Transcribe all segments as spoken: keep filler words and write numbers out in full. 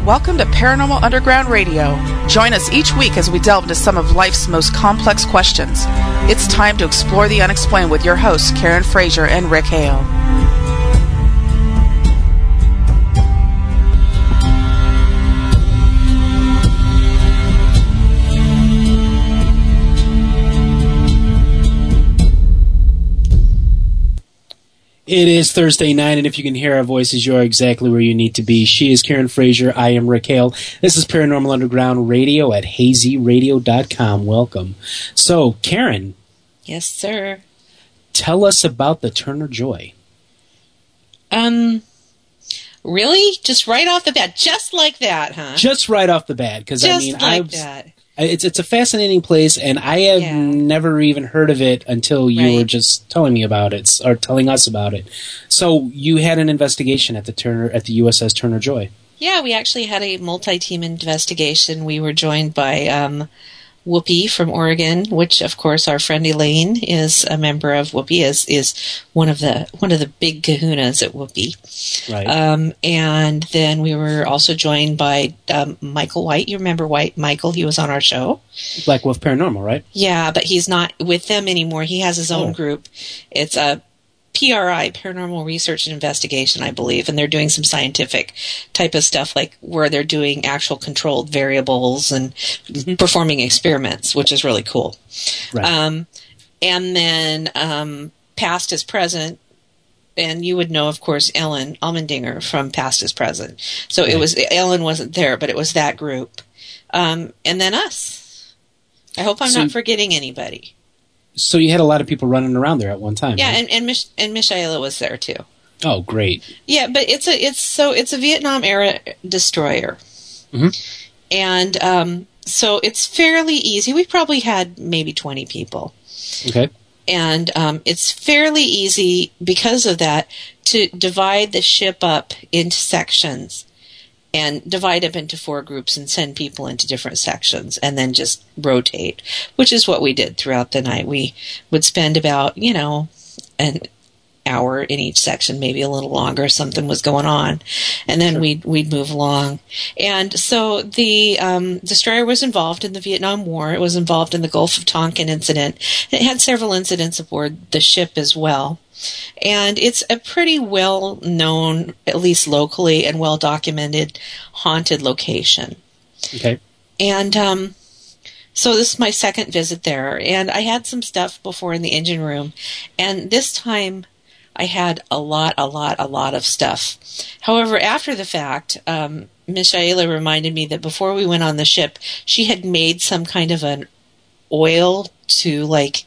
Welcome to Paranormal Underground Radio. Join us each week as we delve into some of life's most complex questions. It's time to explore the unexplained with your hosts, Karen Frazier and Rick Hale. It is Thursday night, and if you can hear our voices, you are exactly where you need to be. She is Karen Frazier. I am Rick Hale. This is Paranormal Underground Radio at hazy radio dot com. Welcome. So, Karen. Yes, sir. Tell us about the Turner Joy. Um, really? Just right off the bat? Just like that, huh? Just right off the bat, because I mean, Just like I've, that. It's it's a fascinating place, and I have Yeah. never even heard of it until you Right. were just telling me about it, or telling us about it. So you had an investigation at the Turner at the U S S Turner Joy. Yeah, we actually had a multi-team investigation. We were joined by um, Whoopi from Oregon, which, of course, our friend Elaine is a member of. Whoopi is is one of the one of the big kahunas at Whoopi. Right. Um, and then we were also joined by um, Michael White. You remember White Michael? He was on our show. Black Wolf Paranormal, right? Yeah, but he's not with them anymore. He has his own Oh. group. It's a P R I, Paranormal Research and Investigation, I believe, and they're doing some scientific type of stuff, like where they're doing actual controlled variables and Mm-hmm. performing experiments, which is really cool. Right. Um, and then um, Past is Present, and you would know, of course, Ellen Almendinger from Past is Present. So Right. it was Ellen wasn't there, but it was that group, um, and then us. I hope I'm So- not forgetting anybody. So you had a lot of people running around there at one time. Yeah, right? and and, Mich- and Michaela was there too. Oh, great. Yeah, but it's a it's so it's a Vietnam era destroyer, Mhm. and um, so it's fairly easy. We probably had maybe twenty people, Okay. and um, it's fairly easy because of that to divide the ship up into sections and divide up into four groups and send people into different sections and then just rotate, which is what we did throughout the night. We would spend about, you know, an hour in each section, maybe a little longer if something was going on, and then Sure. we'd we'd move along. And so the um, destroyer was involved in the Vietnam War. It was involved in the Gulf of Tonkin incident. It had several incidents aboard the ship as well. And it's a pretty well-known, at least locally, and well-documented haunted location. Okay. And um, so this is my second visit there. And I had some stuff before in the engine room. And this time I had a lot, a lot, a lot of stuff. However, after the fact, um, Michaela reminded me that before we went on the ship, she had made some kind of an oil to, like,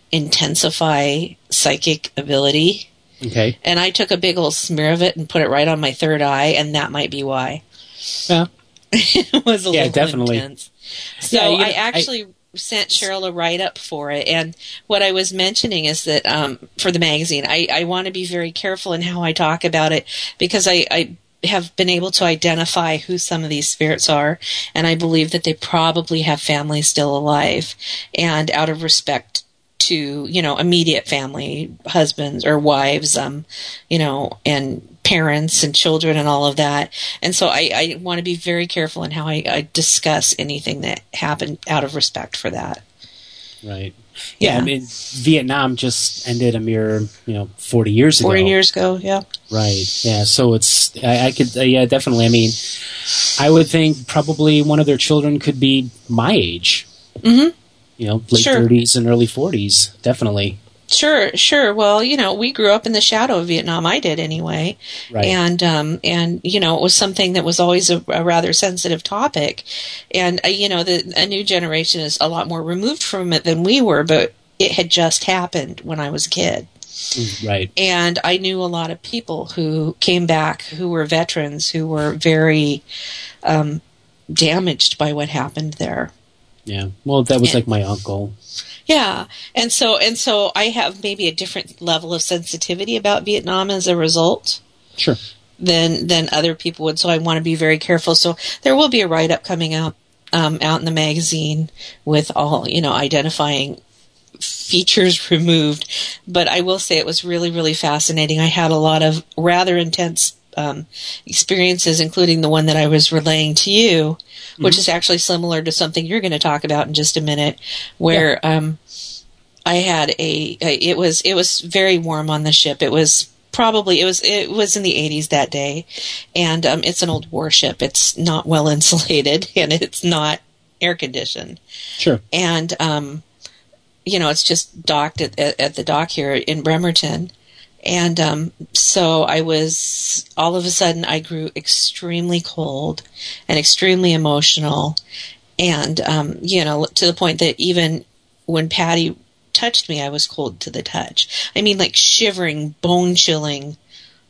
intensify psychic ability. Okay. And I took a big old smear of it and put it right on my third eye, and that might be why. Yeah. It was a Yeah, little definitely. intense. So Yeah, you know, I actually I, sent Cheryl a write-up for it, and what I was mentioning is that um, for the magazine, I, I want to be very careful in how I talk about it, because I, I have been able to identify who some of these spirits are, and I believe that they probably have families still alive, and out of respect to, you know, immediate family, husbands or wives, um, you know, and parents and children and all of that. And so I, I want to be very careful in how I, I discuss anything that happened out of respect for that. Right. Yeah, Yeah. I mean, Vietnam just ended a mere, you know, forty years ago. Forty years ago, yeah. Right. Yeah. So it's, I, I could, uh, yeah, definitely. I mean, I would think probably one of their children could be my age. Mm-hmm. You know, late Sure. thirties and early forties. Definitely. Sure, sure. Well, you know, we grew up in the shadow of Vietnam. I did anyway. Right. And, um, and, you know, it was something that was always a, a rather sensitive topic. And, uh, you know, the, a new generation is a lot more removed from it than we were, but it had just happened when I was a kid. Mm, right. And I knew a lot of people who came back who were veterans who were very um, damaged by what happened there. Yeah. Well, that was And- like my uncle. Yeah, and so and so I have maybe a different level of sensitivity about Vietnam as a result Sure. than than other people would. So I want to be very careful. So there will be a write up coming out um, out in the magazine with all, you know, identifying features removed. But I will say it was really really fascinating. I had a lot of rather intense um, experiences, including the one that I was relaying to you, mm-hmm. which is actually similar to something you're going to talk about in just a minute, where yeah. um, I had a, a it was it was very warm on the ship. It was probably it was it was in the eighties that day, and um, it's an old warship. It's not well insulated, and it's not air conditioned. Sure. And um, you know, it's just docked at, at, at the dock here in Bremerton. And um, so I was, all of a sudden, I grew extremely cold and extremely emotional. And, um, you know, to the point that even when Patty touched me, I was cold to the touch. I mean, like shivering, bone-chilling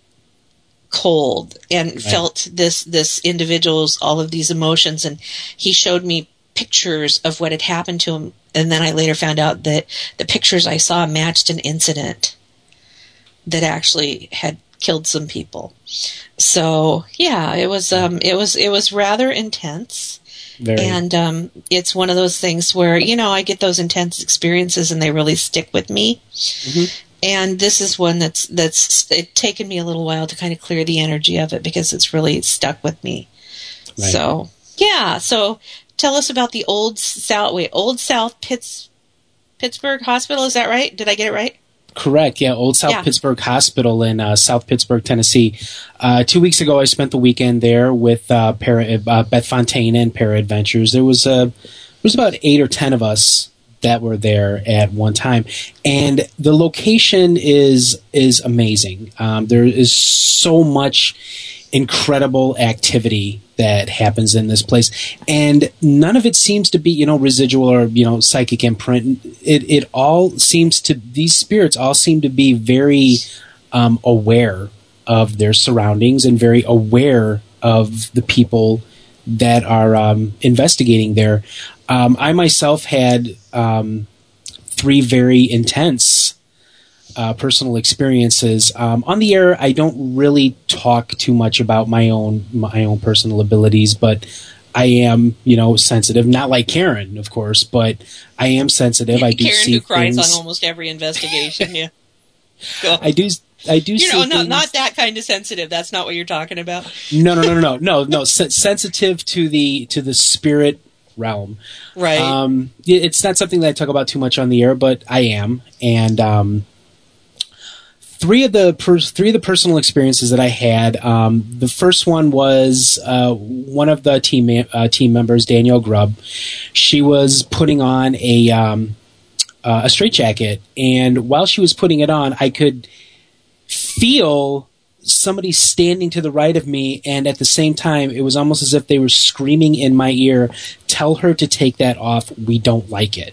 cold, and right. felt this, this individual's, all of these emotions. And he showed me pictures of what had happened to him. And then I later found out that the pictures I saw matched an incident that actually had killed some people. So yeah, it was um, it was it was rather intense. Very. And um, it's one of those things where, you know, I get those intense experiences and they really stick with me. Mm-hmm. And this is one that's that's it taken me a little while to kind of clear the energy of it because it's really stuck with me. Right. So yeah, so tell us about the Old South wait Old South Pitts, Pittsburgh Hospital. Is that right? Did I get it right? Correct, yeah. Old South yeah. Pittsburgh Hospital in uh, South Pittsburgh, Tennessee. Uh, two weeks ago, I spent the weekend there with uh, Para, uh, Beth Fontaine and Para Adventures. There was uh, there was about eight or ten of us that were there at one time, and the location is is amazing. Um, there is so much incredible activity that happens in this place, and none of it seems to be, you know, residual or, you know, psychic imprint. It it all seems to, these spirits all seem to be very um, aware of their surroundings and very aware of the people that are um, investigating there. Um, I myself had um, three very intense Uh, personal experiences. Um, on the air, I don't really talk too much about my own my own personal abilities, but I am, you know, sensitive. Not like Karen, of course, but I am sensitive. I do Karen see who cries things. on almost every investigation. Yeah, Go. I do. I do. You see know, no, things. not that kind of sensitive. That's not what you're talking about. No, no, no, no, no, no, no. Sen- sensitive to the to the spirit realm, right? Um, it's not something that I talk about too much on the air, but I am, and um. Three of the per- three of the personal experiences that I had. Um, the first one was uh, one of the team ma- uh, team members, Danielle Grubb. She was putting on a um, uh, a straitjacket, and while she was putting it on, I could feel somebody standing to the right of me, and at the same time, it was almost as if they were screaming in my ear, "Tell her to take that off. We don't like it."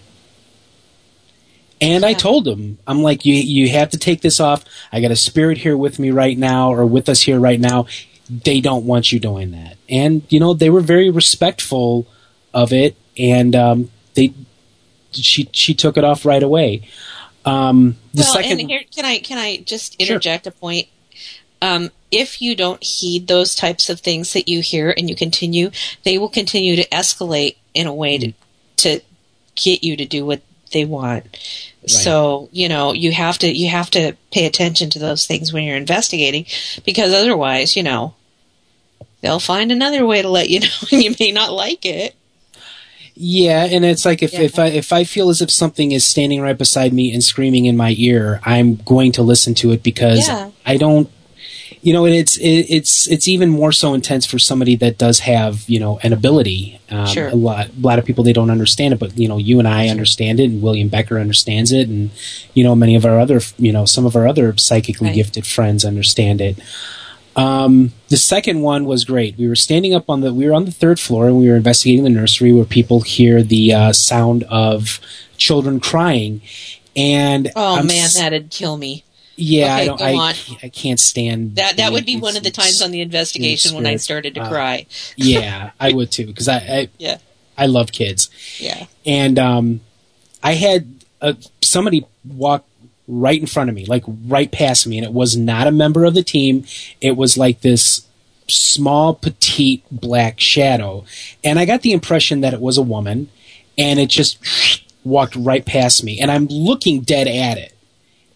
And yeah. I told him, I'm like, you you have to take this off. I got a spirit here with me right now, or with us here right now. They don't want you doing that. And, you know, they were very respectful of it, and um, they she she took it off right away. Um, the well, second, and here, can I can I just interject sure. a point? Um, if you don't heed those types of things that you hear and you continue, they will continue to escalate in a way to to get you to do what they want. Right. So, you know, you have to you have to pay attention to those things when you're investigating, because otherwise, you know, they'll find another way to let you know, and you may not like it. Yeah, and it's like if, yeah. if I if I feel as if something is standing right beside me and screaming in my ear, I'm going to listen to it, because yeah. I don't, you know, and it's it, it's it's even more so intense for somebody that does have, you know, an ability. Um, sure. A lot a lot of people, they don't understand it, but, you know, you and I understand it, and William Becker understands it, and, you know, many of our other, you know, some of our other psychically right. gifted friends understand it. Um, the second one was great. We were standing up on the, we were on the third floor, and we were investigating the nursery where people hear the uh, sound of children crying. And oh I'm man, s- that'd kill me. Yeah, okay, I don't. go I, on. I can't stand that. That would be it's, one of the times on the investigation when I started to uh, cry. Yeah, I would too, because I, I yeah I love kids. Yeah, and um, I had a, somebody walk right in front of me, like right past me, and it was not a member of the team. It was like this small, petite black shadow, and I got the impression that it was a woman, and it just walked right past me, and I'm looking dead at it.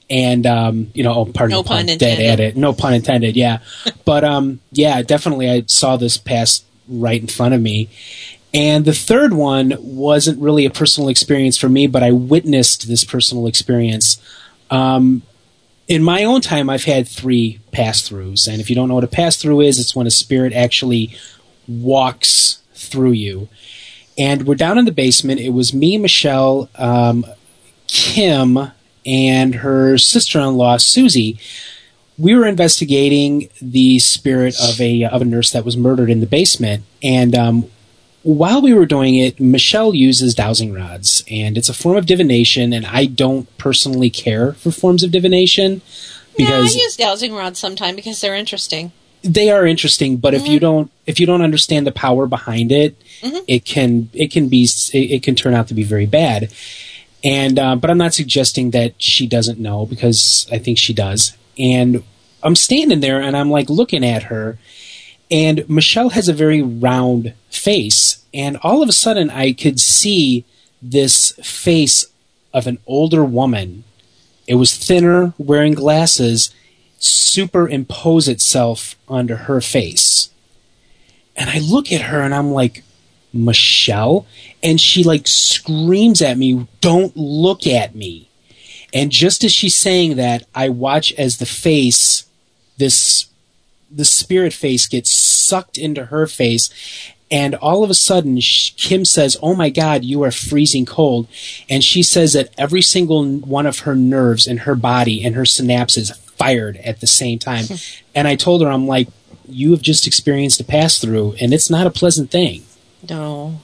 And, um, you know, oh, pardon no the pun, pun dead intended. at it. No pun intended, yeah. But, um, yeah, definitely I saw this pass right in front of me. And the third one wasn't really a personal experience for me, but I witnessed this personal experience. Um, in my own time, I've had three pass-throughs. And if you don't know what a pass-through is, it's when a spirit actually walks through you. And we're down in the basement. It was me, Michelle, um, Kim, and her sister-in-law, Susie. We were investigating the spirit of a of a nurse that was murdered in the basement. And um, while we were doing it, Michelle uses dowsing rods. And it's a form of divination, and I don't personally care for forms of divination. Because yeah, I use dowsing rods sometime because they're interesting. They are interesting, but mm-hmm. if you don't if you don't understand the power behind it, mm-hmm. it can it can be it, it can turn out to be very bad. And uh, but I'm not suggesting that she doesn't know, because I think she does. And I'm standing there and I'm like looking at her, and Michelle has a very round face, and all of a sudden I could see this face of an older woman. It was thinner, wearing glasses, superimpose itself onto her face. And I look at her and I'm like, Michelle? And she like screams at me, don't look at me. And just as she's saying that, I watch as the face, this the spirit face, gets sucked into her face. And all of a sudden, Kim says, oh my God, you are freezing cold. And she says that every single one of her nerves in her body and her synapses fired at the same time. And I told her, I'm like, you have just experienced a pass-through, and it's not a pleasant thing. No.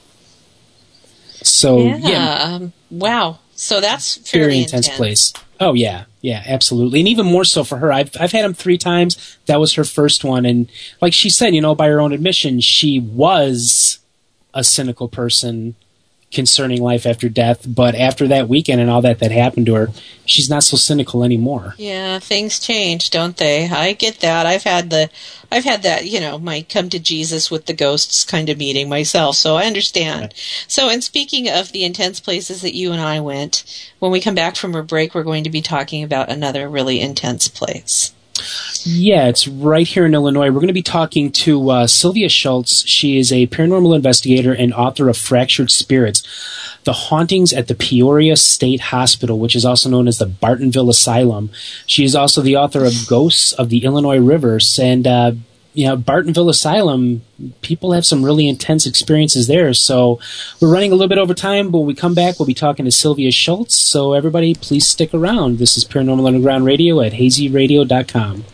So, yeah. yeah. Um, wow. So that's very intense. intense place. Oh, yeah. Yeah, absolutely. And even more so for her. I've I've had them three times. That was her first one. And like she said, you know, by her own admission, she was a cynical person concerning life after death. But after that weekend and all that that happened to her, she's not so cynical anymore. Yeah, things change, don't they? I get that. I've had the, I've had that, you know, my come to Jesus with the ghosts kind of meeting myself, so I understand. Right. So, and speaking of the intense places that you and I went, when we come back from our break, we're going to be talking about another really intense place. Yeah, it's right here in Illinois. We're going to be talking to uh, Sylvia Schultz. She is a paranormal investigator and author of Fractured Spirits, The Hauntings at the Peoria State Hospital, which is also known as the Bartonville Asylum. She is also the author of Ghosts of the Illinois Rivers. And, uh, you know, Bartonville Asylum, people have some really intense experiences there. So we're running a little bit over time, but when we come back, we'll be talking to Sylvia Schultz. So everybody, please stick around. This is Paranormal Underground Radio at hazy radio dot com.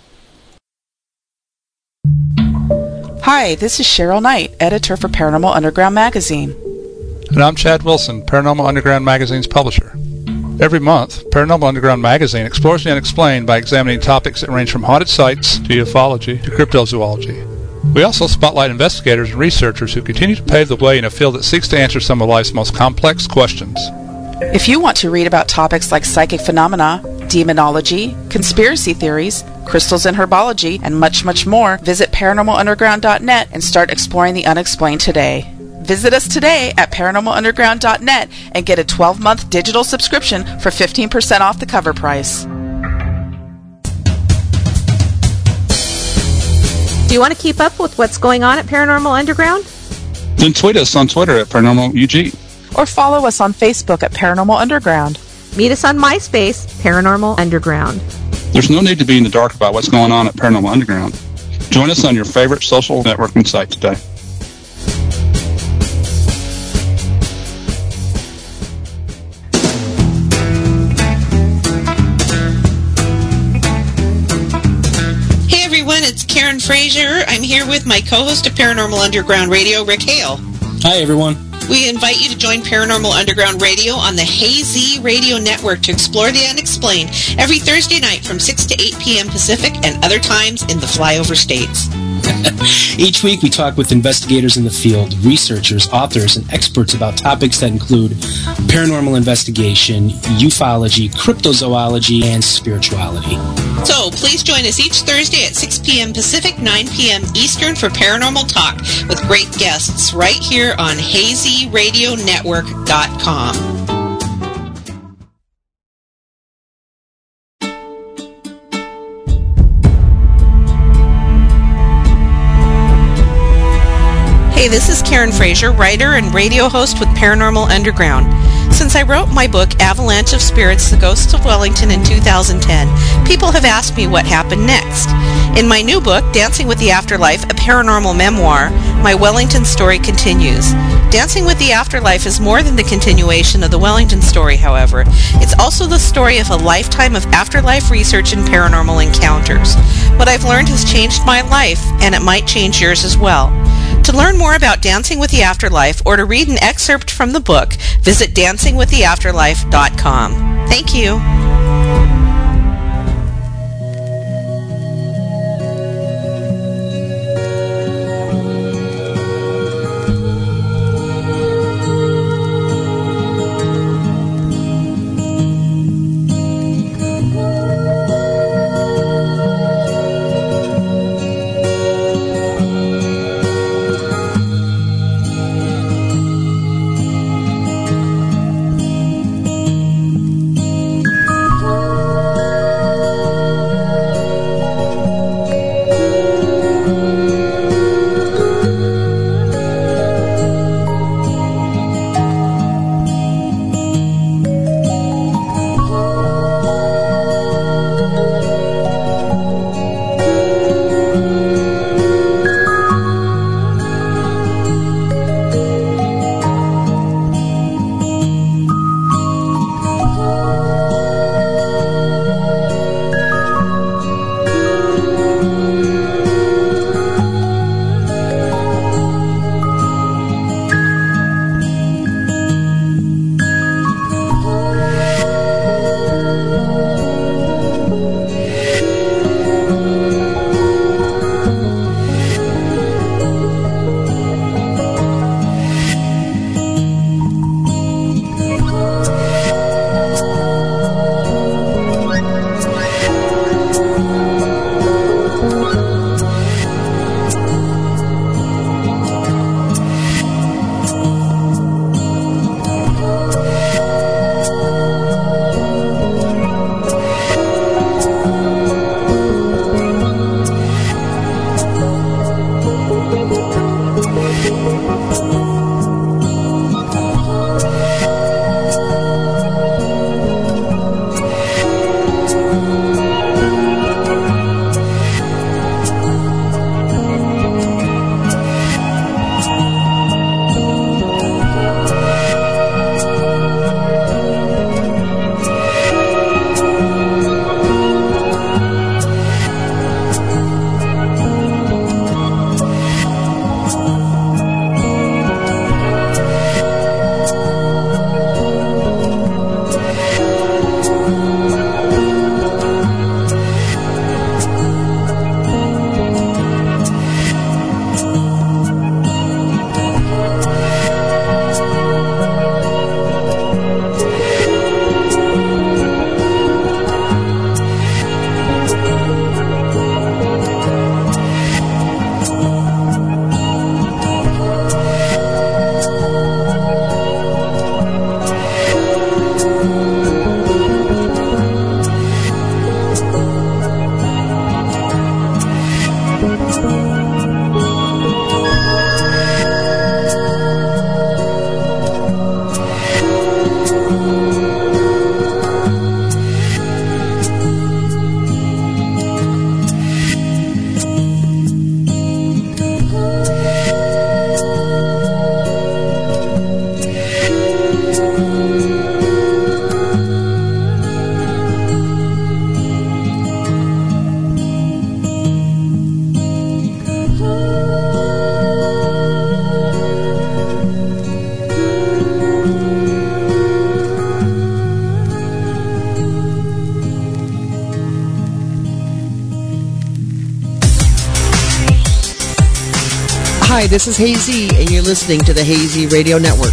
Hi, this is Cheryl Knight, editor for Paranormal Underground Magazine. And I'm Chad Wilson, Paranormal Underground Magazine's publisher. Every month, Paranormal Underground Magazine explores the unexplained by examining topics that range from haunted sites to ufology to cryptozoology. We also spotlight investigators and researchers who continue to pave the way in a field that seeks to answer some of life's most complex questions. If you want to read about topics like psychic phenomena, demonology, conspiracy theories, crystals and herbology, and much, much more, visit paranormal underground dot net and start exploring the unexplained today. Visit us today at paranormal underground dot net and get a twelve-month digital subscription for fifteen percent off the cover price. Do you want to keep up with what's going on at Paranormal Underground? Then tweet us on Twitter at Paranormal U G. Or follow us on Facebook at Paranormal Underground. Meet us on MySpace, Paranormal Underground. There's no need to be in the dark about what's going on at Paranormal Underground. Join us on your favorite social networking site today. It's Karen Frazier. I'm here with my co-host of Paranormal Underground Radio, Rick Hale. Hi, everyone. We invite you to join Paranormal Underground Radio on the Hazy Radio Network to explore the unexplained every Thursday night from six to eight p.m. Pacific and other times in the flyover states. Each week we talk with investigators in the field, researchers, authors, and experts about topics that include paranormal investigation, ufology, cryptozoology, and spirituality. So please join us each Thursday at six p.m. Pacific, nine p.m. Eastern for Paranormal Talk with great guests right here on hazy radio network dot com. Hey, this is Karen Frazier, writer and radio host with Paranormal Underground. Since I wrote my book, Avalanche of Spirits, The Ghosts of Wellington, in two thousand ten, people have asked me what happened next. In my new book, Dancing with the Afterlife, a paranormal memoir, my Wellington story continues. Dancing with the Afterlife is more than the continuation of the Wellington story, however. It's also the story of a lifetime of afterlife research and paranormal encounters. What I've learned has changed my life, and it might change yours as well. To learn more about Dancing with the Afterlife or to read an excerpt from the book, visit dancing with the afterlife dot com. Thank you. Hi, this is Hazy, and you're listening to the Hazy Radio Network.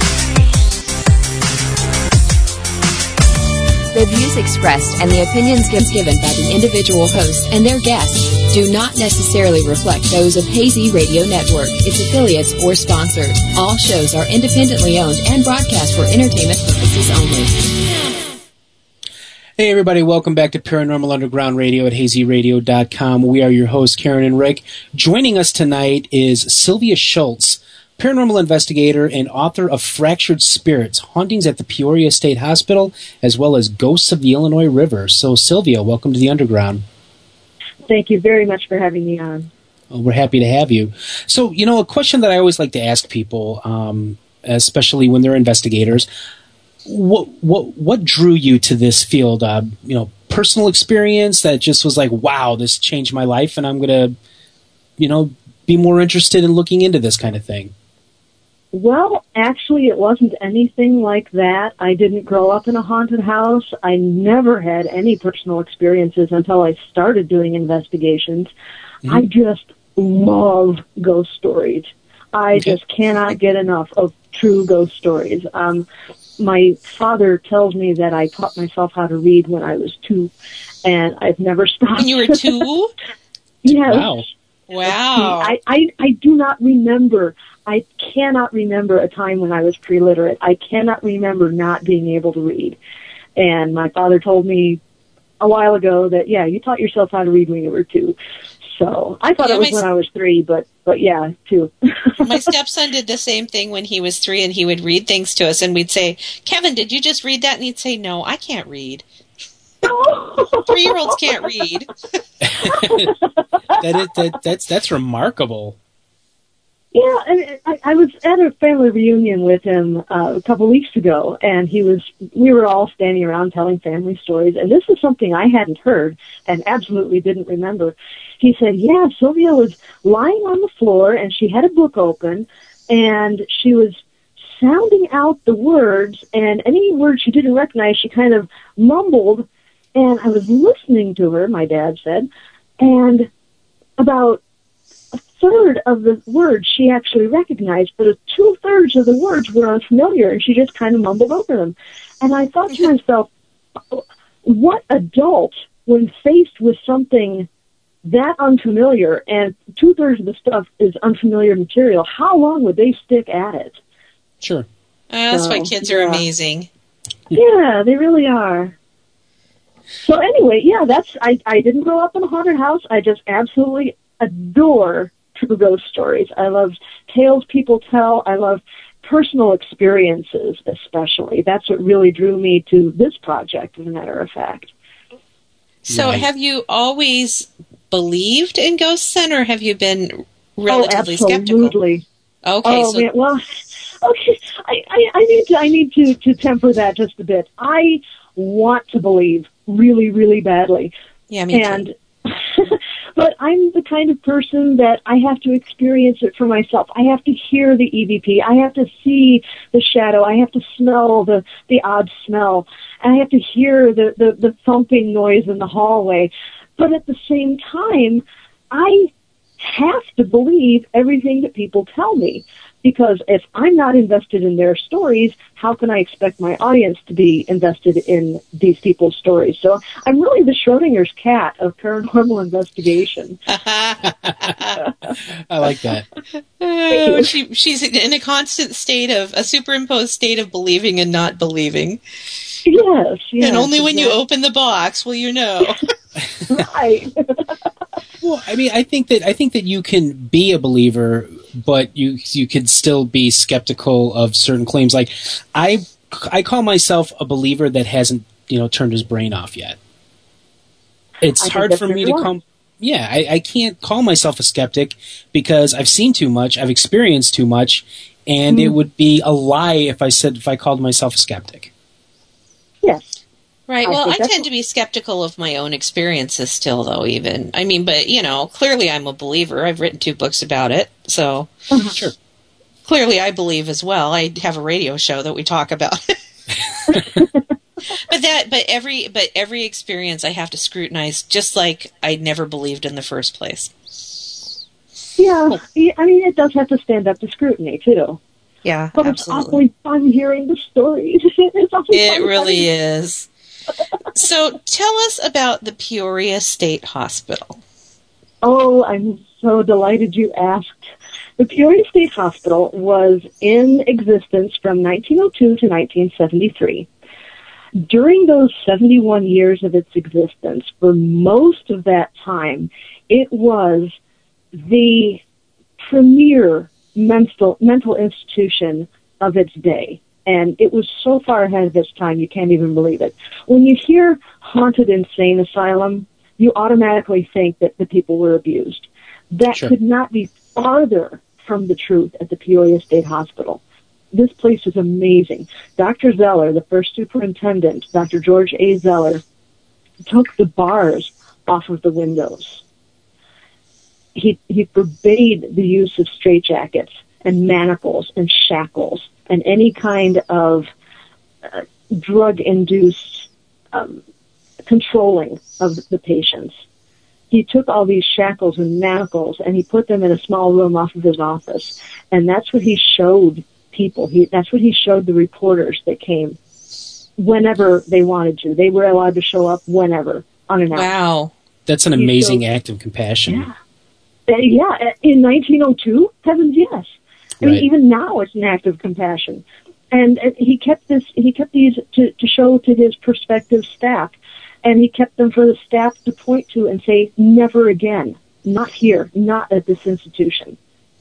The views expressed and the opinions given by the individual host and their guests do not necessarily reflect those of Hazy Radio Network, its affiliates, or sponsors. All shows are independently owned and broadcast for entertainment purposes only. Hey, everybody. Welcome back to Paranormal Underground Radio at hazy radio dot com. We are your hosts, Karen and Rick. Joining us tonight is Sylvia Schultz, paranormal investigator and author of Fractured Spirits, Hauntings at the Peoria State Hospital, as well as Ghosts of the Illinois River. So, Sylvia, welcome to the Underground. Thank you very much for having me on. Well, we're happy to have you. So, you know, a question that I always like to ask people, um, especially when they're investigators, what what what drew you to this field? Uh, you know, personal experience that just was like, wow, this changed my life, and I'm gonna, you know, be more interested in looking into this kind of thing. Well, actually, it wasn't anything like that. I didn't grow up in a haunted house. I never had any personal experiences until I started doing investigations. Mm-hmm. I just love ghost stories. I okay. just cannot get enough of true ghost stories. Um, my father tells me that I taught myself how to read when I was two, and I've never stopped. When you were two? Yes. Wow. Wow. I, I, I do not remember. I cannot remember a time when I was pre-literate. I cannot remember not being able to read. And my father told me a while ago that, yeah, you taught yourself how to read when you were two. So I thought yeah, it was when I was three, but, but yeah, two. My stepson did the same thing when he was three, and he would read things to us, and we'd say, Kevin, did you just read that? And he'd say, no, I can't read. Three-year-olds can't read. that is, that, that's, that's remarkable. Yeah, I, I, I was at a family reunion with him uh, a couple weeks ago, and he was. We were all standing around telling family stories, and this is something I hadn't heard and absolutely didn't remember. He said, yeah, Sylvia was lying on the floor, and she had a book open, and she was sounding out the words, and any word she didn't recognize, she kind of mumbled, and I was listening to her, my dad said, and about a third of the words she actually recognized, but two-thirds of the words were unfamiliar, and she just kind of mumbled over them. And I thought to myself, what adult, when faced with something that unfamiliar, and two-thirds of the stuff is unfamiliar material, how long would they stick at it? Sure. Uh, that's so, why kids yeah. are amazing. Yeah, they really are. So anyway, yeah, that's I, I didn't grow up in a haunted house. I just absolutely adore true ghost stories. I love tales people tell. I love personal experiences especially. That's what really drew me to this project, as a matter of fact. So Right. have you always believed in ghosts then, or have you been relatively oh, skeptical? absolutely. Okay, oh, so man, well, okay, I, I, I need to I need to, to temper that just a bit. I want to believe really, really badly. yeah, me and too. But I'm the kind of person that I have to experience it for myself. I have to hear the E V P. I have to see the shadow. I have to smell the, the odd smell. I have to hear the, the, the thumping noise in the hallway. But at the same time, I have to believe everything that people tell me. Because if I'm not invested in their stories, how can I expect my audience to be invested in these people's stories? So I'm really the Schrodinger's cat of paranormal investigation. I like that. Uh, she, she's in a constant state of, a superimposed state of believing and not believing. Yes, yes. And only when exactly. you open the box will you know. Right. Well, I mean, I think that I think that you can be a believer, but you you could still be skeptical of certain claims. Like, I I call myself a believer that hasn't you know turned his brain off yet. It's I think hard that's for me to everyone. come. Yeah, I, I can't call myself a skeptic because I've seen too much, I've experienced too much, and Mm. it would be a lie if I said if I called myself a skeptic. Yes. Right. I Well, think I that's- tend to be skeptical of my own experiences still, though, even. I mean, but, you know, clearly I'm a believer. I've written two books about it. So Uh-huh. Sure. clearly I believe as well. I have a radio show that we talk about. But that, but every, but every experience I have to scrutinize, just like I never believed in the first place. Yeah, yeah, I mean, it does have to stand up to scrutiny, too. Yeah, But it's awfully fun hearing the stories. It's awfully It fun really hearing- is. So tell us about the Peoria State Hospital. Oh, I'm so delighted you asked. The Peoria State Hospital was in existence from nineteen oh two to nineteen seventy-three. During those seventy-one years of its existence, for most of that time, it was the premier mental mental institution of its day. And it was so far ahead of its time, you can't even believe it. When you hear haunted insane asylum, you automatically think that the people were abused. That Sure. could not be farther from the truth at the Peoria State Hospital. This place is amazing. Doctor Zeller, the first superintendent, Doctor George A. Zeller, took the bars off of the windows. He, he forbade the use of straitjackets and manacles and shackles and any kind of uh, drug-induced um, controlling of the patients. He took all these shackles and manacles and he put them in a small room off of his office. And that's what he showed people. He, that's what he showed the reporters that came whenever they wanted to. They were allowed to show up whenever, unannounced. Wow. That's an He amazing showed- act of compassion. Yeah. Uh, yeah, in nineteen oh two, heavens yes. I Right. mean, even now it's an act of compassion. And uh, he kept this, he kept these to, to show to his prospective staff. And he kept them for the staff to point to and say, never again. Not here. Not at this institution.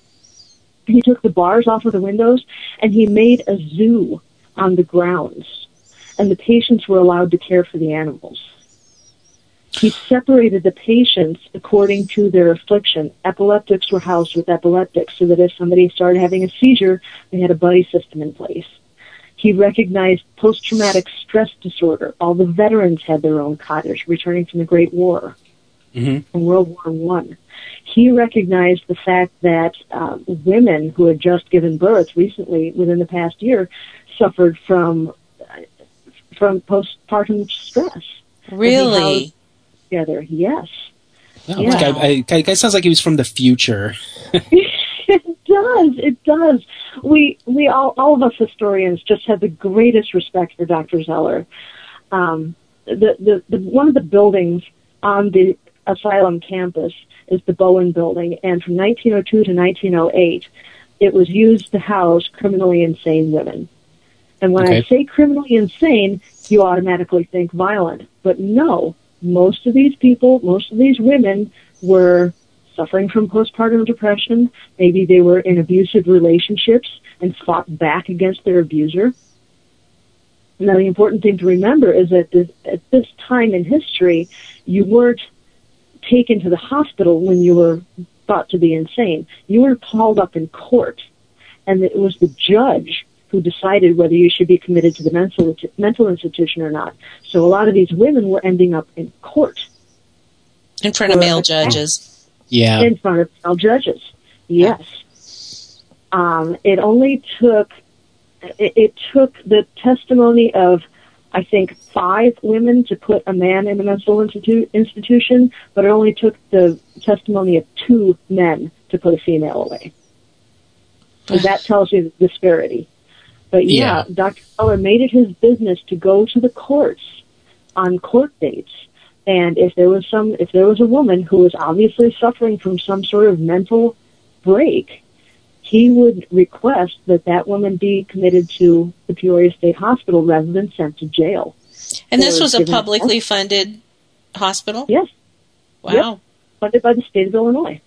He took the bars off of the windows and he made a zoo on the grounds. And the patients were allowed to care for the animals. He separated the patients according to their affliction. Epileptics were housed with epileptics so that if somebody started having a seizure, they had a buddy system in place. He recognized post-traumatic stress disorder. All the veterans had their own cottage returning from the Great War Mm-hmm. in World War One. He recognized the fact that um, women who had just given birth recently, within the past year, suffered from uh, from postpartum stress. Really? Together, yes. Oh, Yeah. this guy, I, guy, guy sounds like he was from the future. It does. It does. We we all all of us historians just have the greatest respect for Doctor Zeller. Um, the, the the one of the buildings on the asylum campus is the Bowen Building, and from nineteen oh two to nineteen oh eight, it was used to house criminally insane women. And when I Okay. say criminally insane, you automatically think violent, but no. Most of these people, most of these women were suffering from postpartum depression. Maybe they were in abusive relationships and fought back against their abuser. Now, the important thing to remember is that this, at this time in history, you weren't taken to the hospital when you were thought to be insane. You were called up in court, and it was the judge who decided whether you should be committed to the mental mental institution or not. So a lot of these women were ending up in court. In front of male judges. Yeah. In front of male judges, yes. Um, it only took, it, it took the testimony of, I think, five women to put a man in a mental institu- institution, but it only took the testimony of two men to put a female away. So that tells you the disparity. But yeah, Yeah. Doctor Zeller made it his business to go to the courts on court dates. And if there was some, if there was a woman who was obviously suffering from some sort of mental break, he would request that that woman be committed to the Peoria State Hospital rather than sent to jail. And this Or was a given- publicly funded hospital? Yes. Wow. Yep. Funded by the state of Illinois.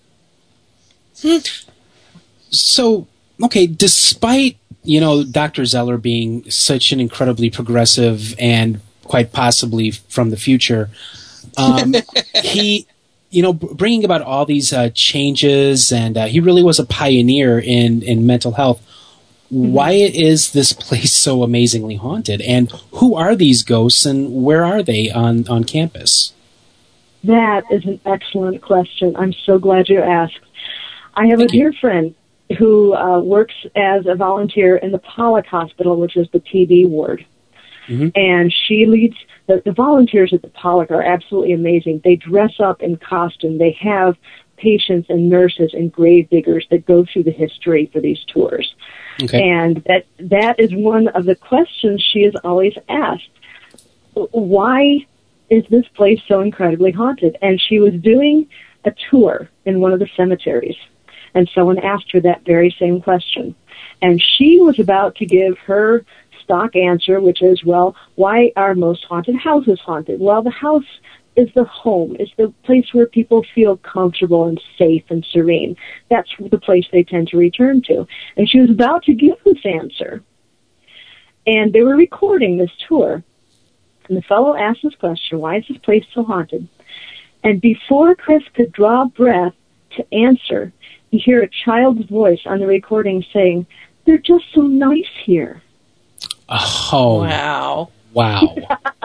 So, okay, despite, you know, Doctor Zeller being such an incredibly progressive and quite possibly from the future, um, he, you know, b- bringing about all these uh, changes, and uh, he really was a pioneer in, in mental health. Mm-hmm. Why is this place so amazingly haunted? And who are these ghosts, and where are they on, on campus? That is an excellent question. I'm so glad you asked. I have Thank a you. dear friend who uh, works as a volunteer in the Pollock Hospital, which is the T B ward. Mhm. And she leads, the, the volunteers at the Pollock are absolutely amazing. They dress up in costume. They have patients and nurses and grave diggers that go through the history for these tours. Okay. And that that is one of the questions she is always asked. Why is this place so incredibly haunted? And she was doing a tour in one of the cemeteries, and someone asked her that very same question. And she was about to give her stock answer, which is, well, why are most haunted houses haunted? Well, the house is the home. It's the place where people feel comfortable and safe and serene. That's the place they tend to return to. And she was about to give this answer. And they were recording this tour. And the fellow asked this question, why is this place so haunted? And before Chris could draw breath to answer, you hear a child's voice on the recording saying, they're just so nice here. Oh. Wow. Wow.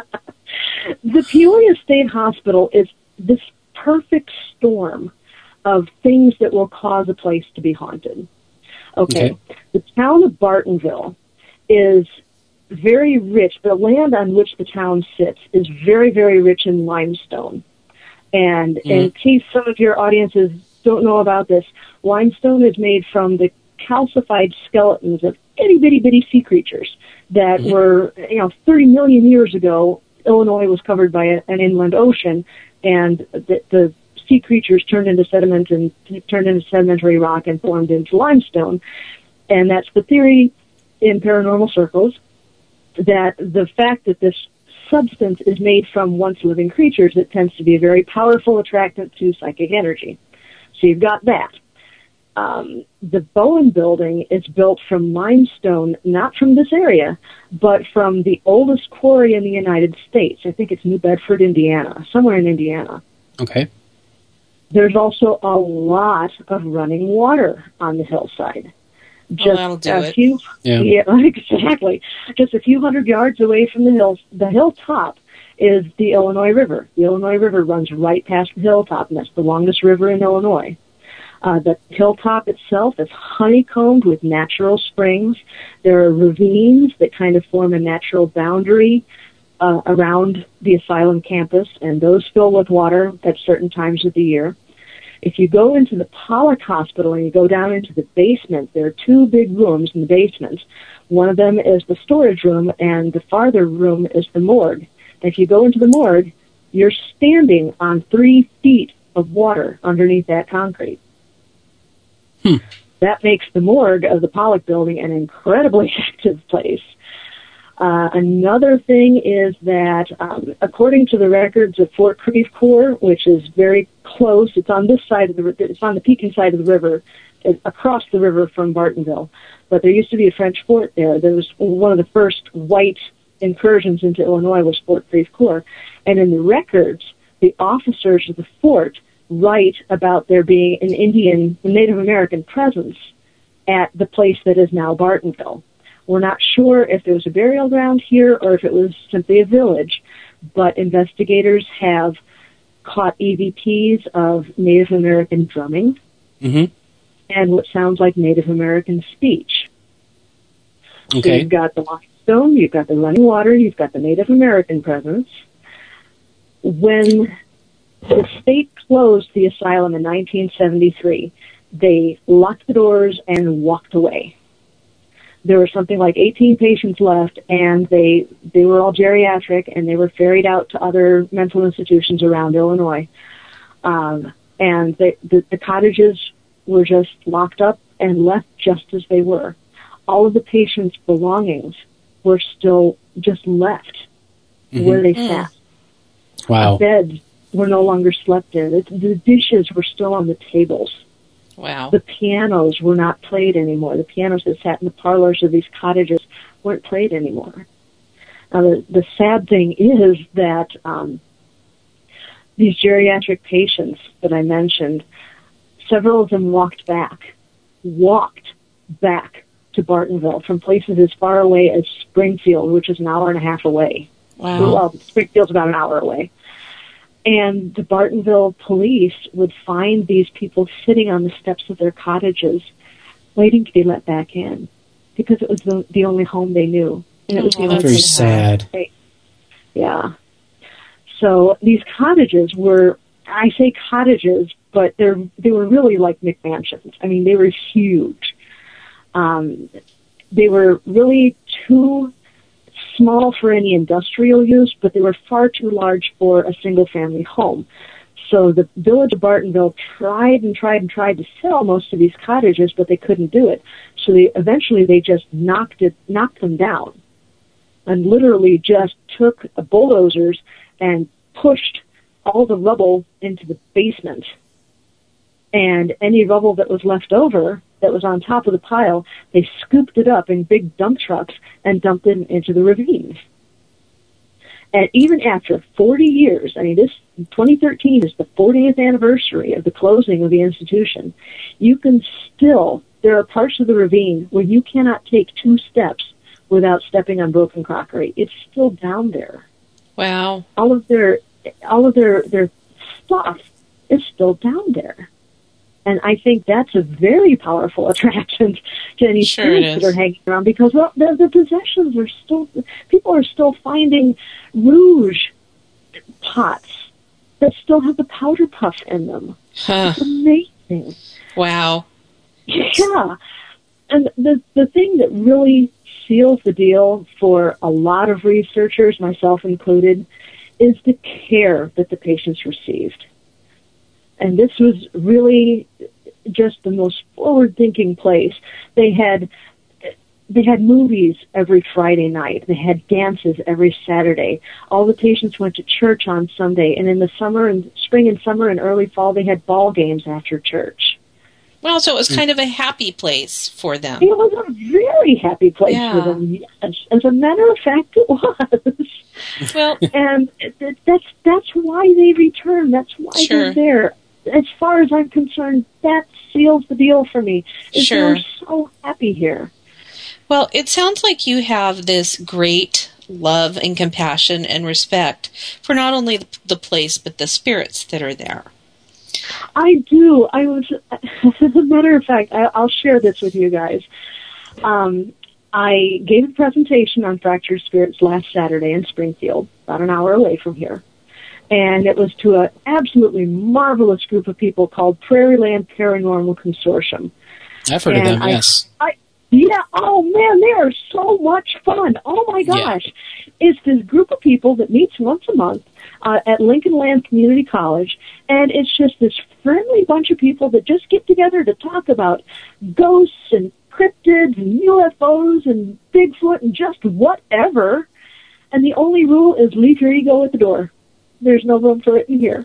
The Peoria State Hospital is this perfect storm of things that will cause a place to be haunted. Okay. okay. The town of Bartonville is very rich. The land on which the town sits is very, very rich in limestone. And mm-hmm. in case some of your audiences don't know about this, limestone is made from the calcified skeletons of itty bitty bitty sea creatures that mm-hmm. were, you know, thirty million years ago. Illinois was covered by a, an inland ocean, and the, the sea creatures turned into sediment and turned into sedimentary rock and formed into limestone. And that's the theory in paranormal circles, that the fact that this substance is made from once living creatures, it tends to be a very powerful attractant to psychic energy. So you've got that. Um, the Bowen Building is built from limestone, not from this area, but from the oldest quarry in the United States. I think it's New Bedford, Indiana, somewhere in Indiana. Okay. There's also a lot of running water on the hillside. Just well, that'll do a it. few, yeah. yeah, exactly. Just a few hundred yards away from the hill, the hilltop is the Illinois River. The Illinois River runs right past the hilltop, and that's the longest river in Illinois. Uh, the hilltop itself is honeycombed with natural springs. There are ravines that kind of form a natural boundary uh, around the asylum campus, and those fill with water at certain times of the year. If you go into the Pollock Hospital and you go down into the basement, there are two big rooms in the basement. One of them is the storage room, and the farther room is the morgue. And if you go into the morgue, you're standing on three feet of water underneath that concrete. Hmm. That makes the morgue of the Pollock Building an incredibly active place. Uh, another thing is that, um, according to the records of Fort Creve Coeur, which is very close, it's on this side of the, it's on the Pekin side of the river, it's across the river from Bartonville. But there used to be a French fort there. There was one of the first white incursions into Illinois was Fort Creve Coeur, and in the records, the officers of the fort write about there being an Indian, Native American presence at the place that is now Bartonville. We're not sure if there was a burial ground here or if it was simply a village, but investigators have caught E V Ps of Native American drumming mm-hmm. and what sounds like Native American speech. Okay. So you've got the limestone, you've got the running water, you've got the Native American presence. When the state closed the asylum in nineteen seventy-three, they locked the doors and walked away. There were something like eighteen patients left, and they they were all geriatric, and they were ferried out to other mental institutions around Illinois. Um, and they, the, the cottages were just locked up and left just as they were. All of the patients' belongings were still just left mm-hmm. where they sat. Wow. The beds were no longer slept in. The, the dishes were still on the tables. Wow. The pianos were not played anymore. The pianos that sat in the parlors of these cottages weren't played anymore. Now, the, the sad thing is that um, these geriatric patients that I mentioned, several of them walked back, walked back to Bartonville from places as far away as Springfield, which is an hour and a half away. Wow. Well, Springfield's about an hour away. And the Bartonville police would find these people sitting on the steps of their cottages waiting to be let back in because it was the, the only home they knew. And it was the oh, only that's very sad. Yeah. So these cottages were, I say cottages, but they're, they were really like McMansions. I mean, they were huge. Um, they were really too small for any industrial use, but they were far too large for a single-family home. So the village of Bartonville tried and tried and tried to sell most of these cottages, but they couldn't do it. So they, eventually they just knocked it, knocked them down and literally just took bulldozers and pushed all the rubble into the basement. And any rubble that was left over, that was on top of the pile, they scooped it up in big dump trucks and dumped it into the ravines. And even after forty years, I mean, this twenty thirteen is the fortieth anniversary of the closing of the institution, you can still, there are parts of the ravine where you cannot take two steps without stepping on broken crockery. It's still down there. Wow. All of their, all of their, their stuff is still down there. And I think that's a very powerful attraction to any sure spirits that are hanging around, because, well, the, the possessions are still, people are still finding rouge pots that still have the powder puff in them. Huh. It's amazing. Wow. Yeah. And the, the thing that really seals the deal for a lot of researchers, myself included, is the care that the patients received. And this was really just the most forward-thinking place. They had they had movies every Friday night. They had dances every Saturday. All the patients went to church on Sunday. And in the summer and spring and summer and early fall, they had ball games after church. Well, so it was kind of a happy place for them. It was a very happy place yeah. for them. Yes. As a matter of fact, it was. Well, and that's that's why they return. That's why sure. they're there. As far as I'm concerned, that seals the deal for me. Is Sure. They're so happy here. Well, it sounds like you have this great love and compassion and respect for not only the place, but the spirits that are there. I do. I was, as a matter of fact, I, I'll share this with you guys. Um, I gave a presentation on fractured spirits last Saturday in Springfield, about an hour away from here. And it was to an absolutely marvelous group of people called Prairie Land Paranormal Consortium. I've heard and of them, I, yes. I, yeah, oh man, they are so much fun. Oh my gosh. Yeah. It's this group of people that meets once a month uh, at Lincoln Land Community College, and it's just this friendly bunch of people that just get together to talk about ghosts and cryptids and U F Os and Bigfoot and just whatever. And the only rule is leave your ego at the door. There's no room for it in here.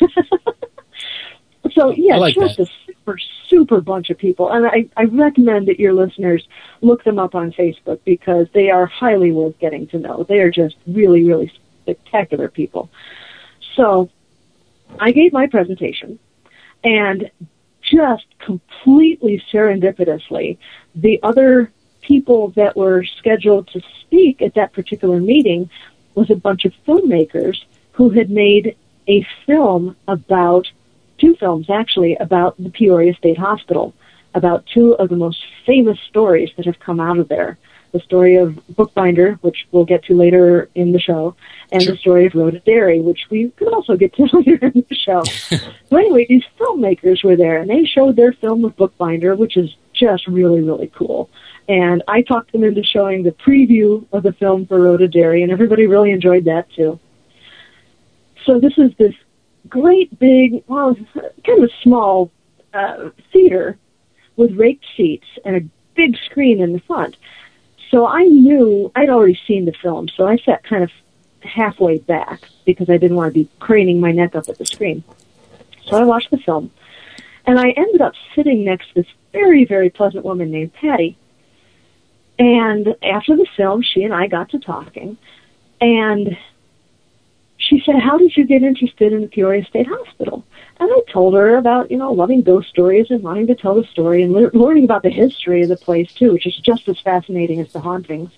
So, yeah, like just that. a super, super bunch of people. And I, I recommend that your listeners look them up on Facebook, because they are highly worth getting to know. They are just really, really spectacular people. So I gave my presentation, and just completely serendipitously, the other people that were scheduled to speak at that particular meeting was a bunch of filmmakers who had made a film about, two films actually, about the Peoria State Hospital, about two of the most famous stories that have come out of there. The story of Bookbinder, which we'll get to later in the show, and sure. the story of Rhoda Derry, which we could also get to later in the show. So anyway, these filmmakers were there, and they showed their film of Bookbinder, which is just really, really cool. And I talked them into showing the preview of the film for Rhoda Derry, and everybody really enjoyed that too. So this is this great big, well, kind of a small uh, theater with raked seats and a big screen in the front. So I knew, I'd already seen the film, so I sat kind of halfway back because I didn't want to be craning my neck up at the screen. So I watched the film, and I ended up sitting next to this very, very pleasant woman named Patty. And after the film, she and I got to talking, and she said, how did you get interested in the Peoria State Hospital? And I told her about, you know, loving ghost stories and wanting to tell the story and le- learning about the history of the place, too, which is just as fascinating as the hauntings.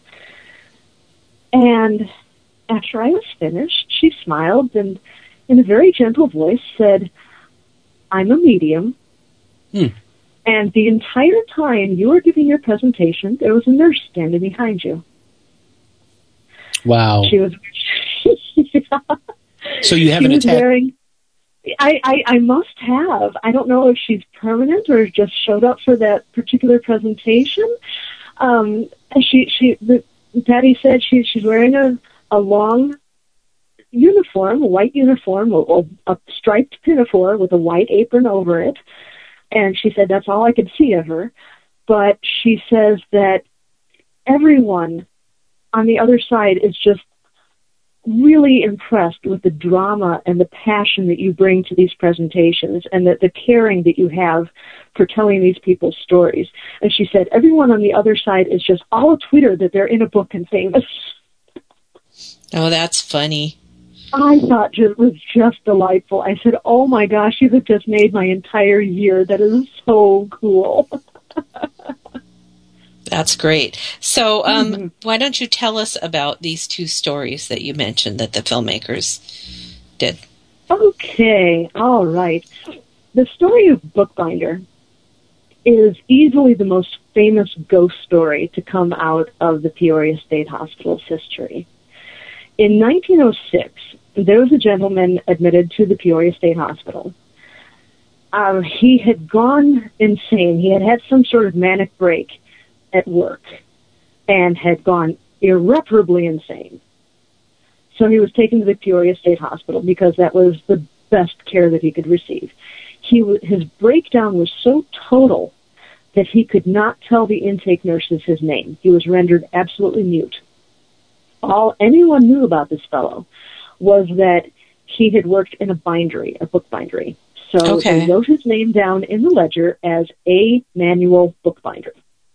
And after I was finished, she smiled and, in a very gentle voice, said, I'm a medium. Hmm. And the entire time you were giving your presentation, there was a nurse standing behind you. Wow. She was... yeah. So you haven't attacked... wearing... I, I, I must have. I don't know if she's permanent or just showed up for that particular presentation. Um, she, she, the, Patty said she, she's wearing a, a long uniform, a white uniform, a, a striped pinafore with a white apron over it. And she said that's all I could see of her. But she says that everyone on the other side is just really impressed with the drama and the passion that you bring to these presentations and the, the caring that you have for telling these people's stories. And she said, everyone on the other side is just all a Twitter that they're in a book and famous. Oh, that's funny. I thought it was just delightful. I said, oh my gosh, you have just made my entire year. That is so cool. That's great. So um, mm-hmm. why don't you tell us about these two stories that you mentioned that the filmmakers did? Okay, all right. The story of Bookbinder is easily the most famous ghost story to come out of the Peoria State Hospital's history. In nineteen oh six, there was a gentleman admitted to the Peoria State Hospital. Uh, he had gone insane. He had had some sort of manic break at work and had gone irreparably insane. So he was taken to the Peoria State Hospital because that was the best care that he could receive. He w- his breakdown was so total that he could not tell the intake nurses his name. He was rendered absolutely mute. All anyone knew about this fellow was that he had worked in a bindery, a book bindery. So okay. They wrote his name down in the ledger as A. Manuel Bookbinder.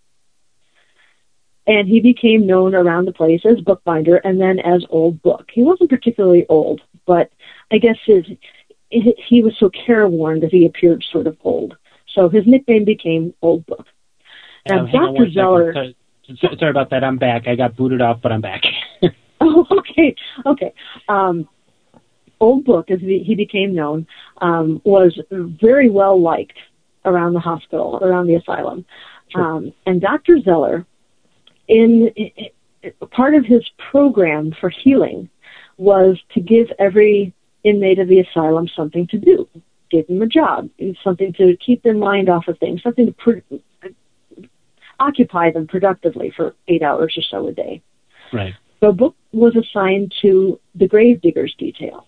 And he became known around the place as Bookbinder and then as Old Book. He wasn't particularly old, but I guess his he was so careworn that he appeared sort of old. So his nickname became Old Book. Now, Um, hang on Doctor one second. Zeller... Sorry, sorry about that. I'm back. I got booted off, but I'm back. Oh, okay, okay. Um, Old Book, as he became known, um, was very well liked around the hospital, around the asylum. Sure. Um, and Doctor Zeller, in, in part of his program for healing, was to give every inmate of the asylum something to do, give them a job, something to keep their mind off of things, something to pro- occupy them productively for eight hours or so a day. Right. So Book was assigned to the grave diggers detail.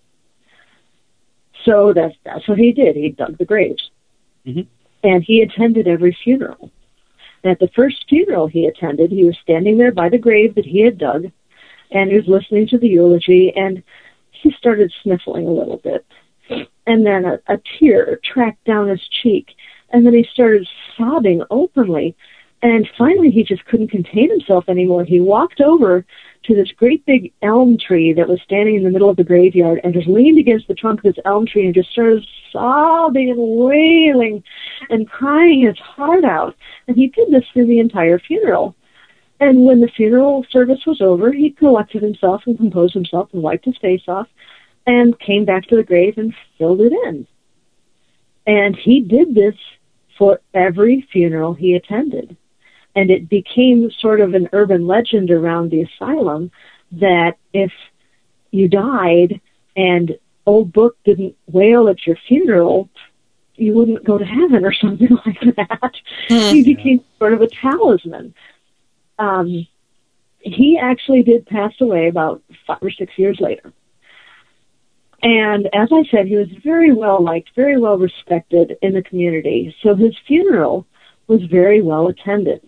So that's, that's what he did. He dug the graves. Mm-hmm. And he attended every funeral. And at the first funeral he attended, he was standing there by the grave that he had dug, and he was listening to the eulogy, and he started sniffling a little bit. And then a, a tear tracked down his cheek, and then he started sobbing openly. And finally, he just couldn't contain himself anymore. He walked over to this great big elm tree that was standing in the middle of the graveyard and just leaned against the trunk of this elm tree and just started sobbing and wailing and crying his heart out. And he did this through the entire funeral. And when the funeral service was over, he collected himself and composed himself and wiped his face off and came back to the grave and filled it in. And he did this for every funeral he attended. And it became sort of an urban legend around the asylum that if you died and Old Book didn't wail at your funeral, you wouldn't go to heaven or something like that. Mm. He became sort of a talisman. Um, he actually did pass away about five or six years later. And as I said, he was very well liked, very well respected in the community. So his funeral was very well attended.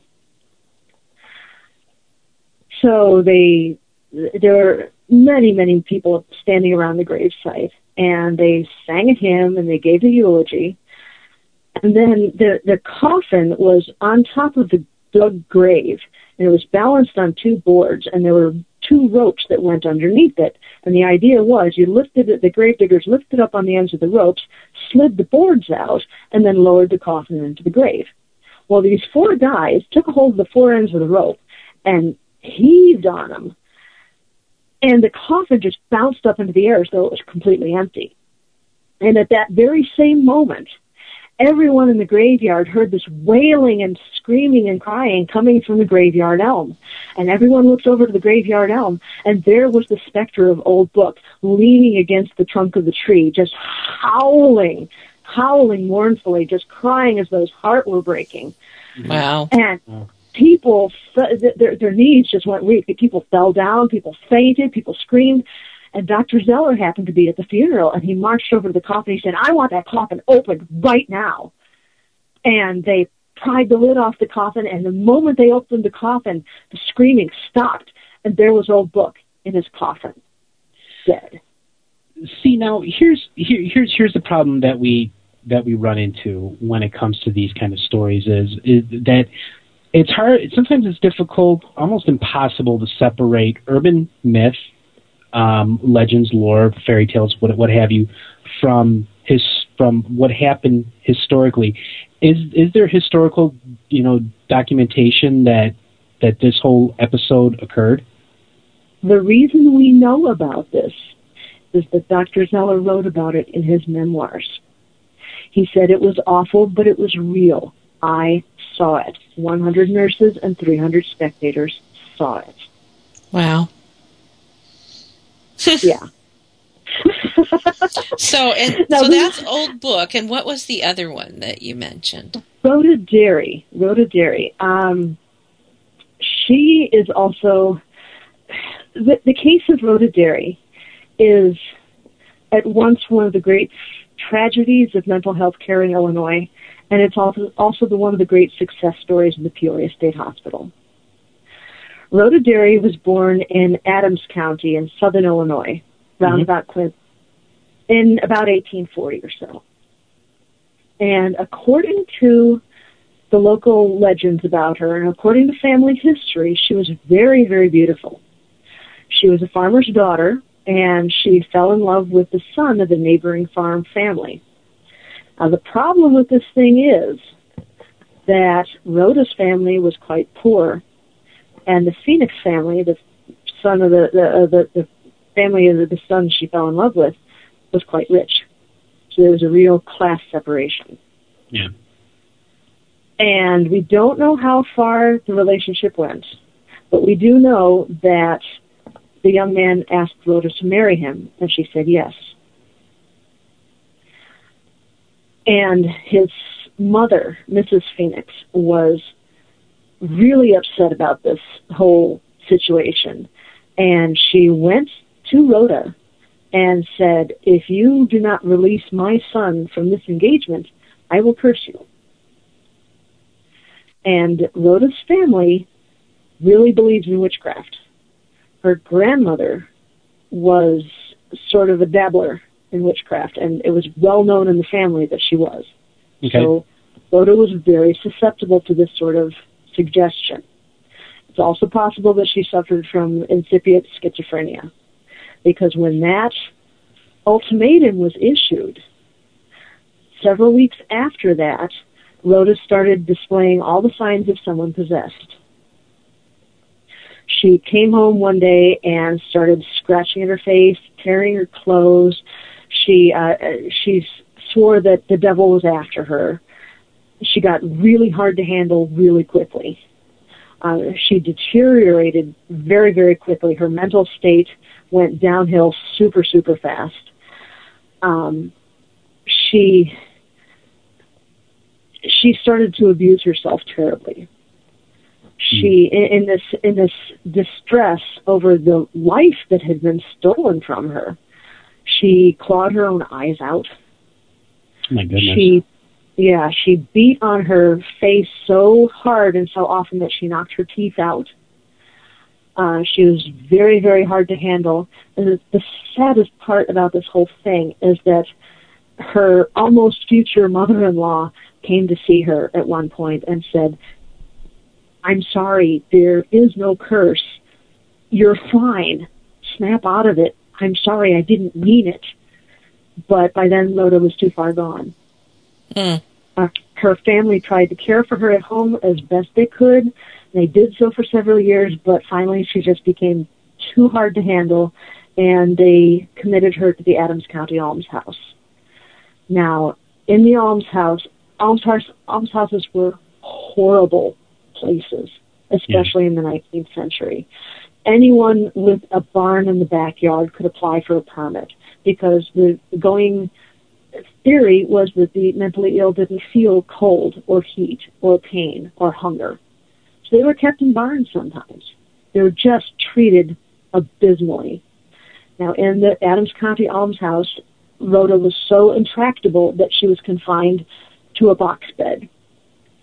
So they, there were many, many people standing around the gravesite, and they sang a hymn and they gave the eulogy. And then the, the coffin was on top of the dug grave, and it was balanced on two boards, and there were two ropes that went underneath it. And the idea was you lifted it, the gravediggers lifted up on the ends of the ropes, slid the boards out, and then lowered the coffin into the grave. Well, these four guys took a hold of the four ends of the rope and heaved on them, and the coffin just bounced up into the air as though it was completely empty. And at that very same moment, everyone in the graveyard heard this wailing and screaming and crying coming from the graveyard elm. And everyone looked over to the graveyard elm, and there was the specter of Old Book leaning against the trunk of the tree, just howling, howling mournfully, just crying as though his heart were breaking. Wow. And people, their, their knees just went weak. People fell down, people fainted, people screamed. And Doctor Zeller happened to be at the funeral, and he marched over to the coffin. He said, I want that coffin opened right now. And they pried the lid off the coffin, and the moment they opened the coffin, the screaming stopped, and there was Old Book in his coffin, dead. See, now here's here, here's here's the problem that we that we run into when it comes to these kind of stories is is that it's hard. Sometimes it's difficult, almost impossible, to separate urban myth, um, legends, lore, fairy tales, what what have you, from his from what happened historically. Is is there historical, you know, documentation that that this whole episode occurred? The reason we know about this is that Doctor Zeller wrote about it in his memoirs. He said it was awful, but it was real. I saw it. one hundred nurses and three hundred spectators saw it. Wow. Yeah. so and now, so that's Old Book, and what was the other one that you mentioned? Rhoda Derry. Rhoda Derry. Um, she is also the, the case of Rhoda Derry is at once one of the great tragedies of mental health care in Illinois, and it's also also the one of the great success stories in the Peoria State Hospital. Rhoda Derry was born in Adams County in southern Illinois, round mm-hmm. about Clint, in about eighteen forty or so. And according to the local legends about her, and according to family history, she was very, very beautiful. She was a farmer's daughter, and she fell in love with the son of a neighboring farm family. Now, the problem with this thing is that Rhoda's family was quite poor, and the Phoenix family, the son of the the, uh, the, the family of the, the son she fell in love with, was quite rich. So there was a real class separation. Yeah. And we don't know how far the relationship went, but we do know that the young man asked Rhoda to marry him, and she said yes. And his mother, Missus Phoenix, was really upset about this whole situation. And she went to Rhoda and said, if you do not release my son from this engagement, I will curse you. And Rhoda's family really believes in witchcraft. Her grandmother was sort of a dabbler in witchcraft, and it was well known in the family that she was. Okay. So Rhoda was very susceptible to this sort of suggestion. It's also possible that she suffered from incipient schizophrenia, because when that ultimatum was issued, several weeks after that, Rhoda started displaying all the signs of someone possessed. She came home one day and started scratching at her face, tearing her clothes. She uh, she swore that the devil was after her. She got really hard to handle really quickly. Uh, she deteriorated very, very quickly. Her mental state went downhill super, super fast. Um, she she started to abuse herself terribly. She, in, in this in this distress over the life that had been stolen from her, she clawed her own eyes out. My goodness. She, yeah, she beat on her face so hard and so often that she knocked her teeth out. Uh, she was very, very hard to handle. And the, the saddest part about this whole thing is that her almost future mother-in-law came to see her at one point and said, I'm sorry, there is no curse. You're fine. Snap out of it. I'm sorry, I didn't mean it. But by then, Rhoda was too far gone. Mm. Uh, her family tried to care for her at home as best they could. They did so for several years, but finally she just became too hard to handle, and they committed her to the Adams County Almshouse. Now, in the almshouse, almshouse almshouses were horrible places, especially yeah. in the nineteenth century. Anyone with a barn in the backyard could apply for a permit, because the going theory was that the mentally ill didn't feel cold or heat or pain or hunger. So they were kept in barns sometimes. They were just treated abysmally. Now, in the Adams County Almshouse, Rhoda was so intractable that she was confined to a box bed.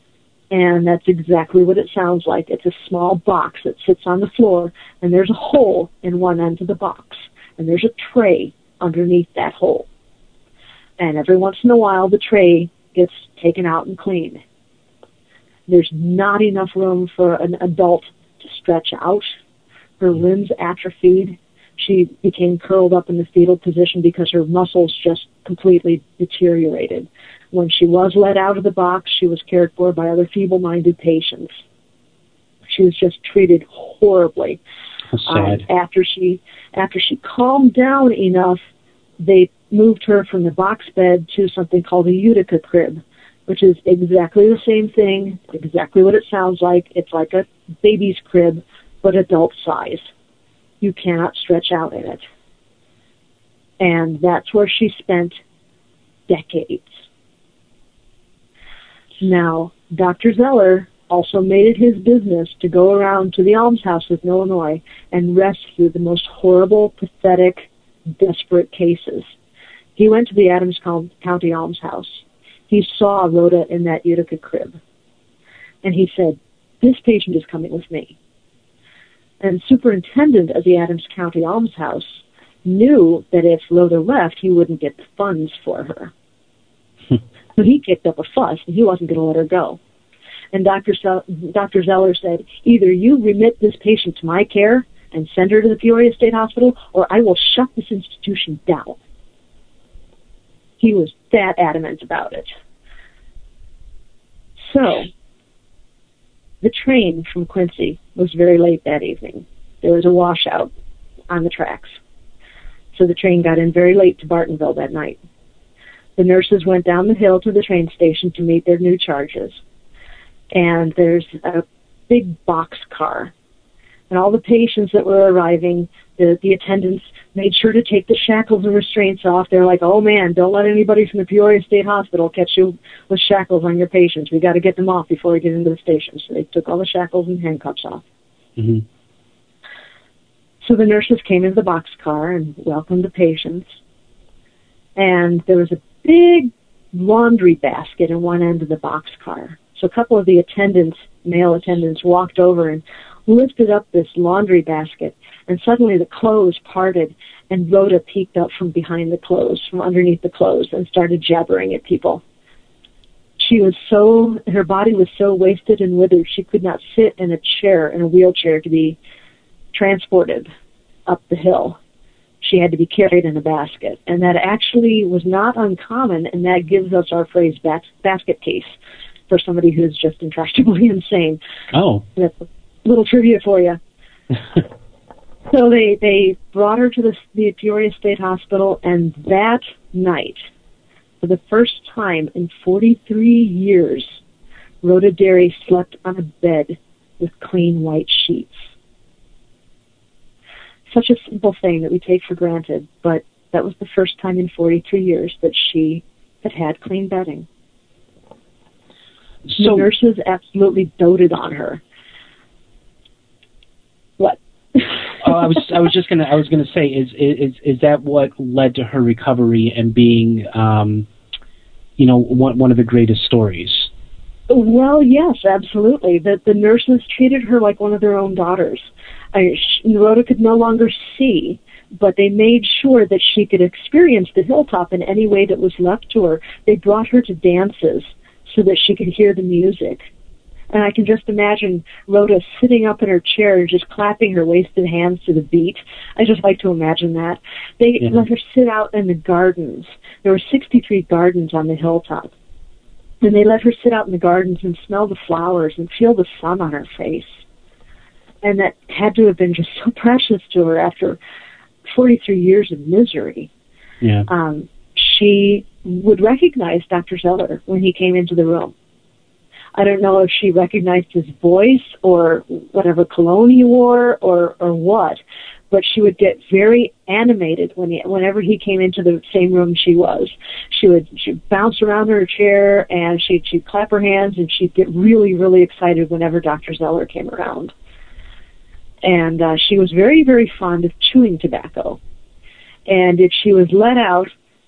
And that's exactly what it sounds like. It's a small box that sits on the floor, and there's a hole in one end of the box, and there's a tray underneath that hole. And every once in a while, the tray gets taken out and cleaned. There's not enough room for an adult to stretch out. Her limbs atrophied. She became curled up in the fetal position because her muscles just completely deteriorated. When she was let out of the box, she was cared for by other feeble-minded patients. She was just treated horribly. That's sad. Um, after she after she calmed down enough, they moved her from the box bed to something called a Utica crib, which is exactly the same thing, exactly what it sounds like. It's like a baby's crib, but adult size. You cannot stretch out in it. And that's where she spent decades. Now, Doctor Zeller also made it his business to go around to the almshouses in Illinois and rescue the most horrible, pathetic, desperate cases. He went to the Adams County Almshouse. He saw Rhoda in that Utica crib. And he said, "This patient is coming with me." And superintendent of the Adams County Almshouse knew that if Rhoda left, he wouldn't get the funds for her. So he kicked up a fuss, and he wasn't going to let her go. And Doctor Doctor Zeller said, "Either you remit this patient to my care and send her to the Peoria State Hospital, or I will shut this institution down." He was that adamant about it. So, the train from Quincy was very late that evening. There was a washout on the tracks. So the train got in very late to Bartonville that night. The nurses went down the hill to the train station to meet their new charges. And there's a big box car. And all the patients that were arriving, the, the attendants made sure to take the shackles and restraints off. They're like, "Oh man, don't let anybody from the Peoria State Hospital catch you with shackles on your patients. We got to get them off before we get into the station." So they took all the shackles and handcuffs off. Mm-hmm. So the nurses came into the boxcar and welcomed the patients. And there was a big laundry basket in one end of the boxcar. So a couple of the attendants, male attendants, walked over and lifted up this laundry basket, and suddenly the clothes parted, and Rhoda peeked up from behind the clothes, from underneath the clothes, and started jabbering at people. She was so, her body was so wasted and withered, she could not sit in a chair, in a wheelchair, to be transported up the hill. She had to be carried in a basket, and that actually was not uncommon, and that gives us our phrase bas- basket case for somebody who's just intractably insane. Oh. That's a little trivia for you. So they, they brought her to the, the Peoria State Hospital, and that night, for the first time in forty-three years, Rhoda Derry slept on a bed with clean white sheets. Such a simple thing that we take for granted, but that was the first time in forty-three years that she had had clean bedding. So, the nurses absolutely doted on her. What? oh, I was I was just gonna I was gonna say is is is that what led to her recovery and being um, you know one one of the greatest stories? Well, yes, absolutely. The the nurses treated her like one of their own daughters. I, she, Rhoda could no longer see, but they made sure that she could experience the hilltop in any way that was left to her. They brought her to dances so that she could hear the music. And I can just imagine Rhoda sitting up in her chair, just clapping her wasted hands to the beat. I just like to imagine that. They yeah. let her sit out in the gardens. There were sixty-three gardens on the hilltop. And they let her sit out in the gardens and smell the flowers and feel the sun on her face. And that had to have been just so precious to her after forty-three years of misery. Yeah. Um, she would recognize Doctor Zeller when he came into the room. I don't know if she recognized his voice or whatever cologne he wore or, or what, but she would get very animated when he, whenever he came into the same room she was. She would she'd bounce around in her chair, and she'd, she'd clap her hands, and she'd get really, really excited whenever Doctor Zeller came around. And uh, she was very, very fond of chewing tobacco. And if she was let out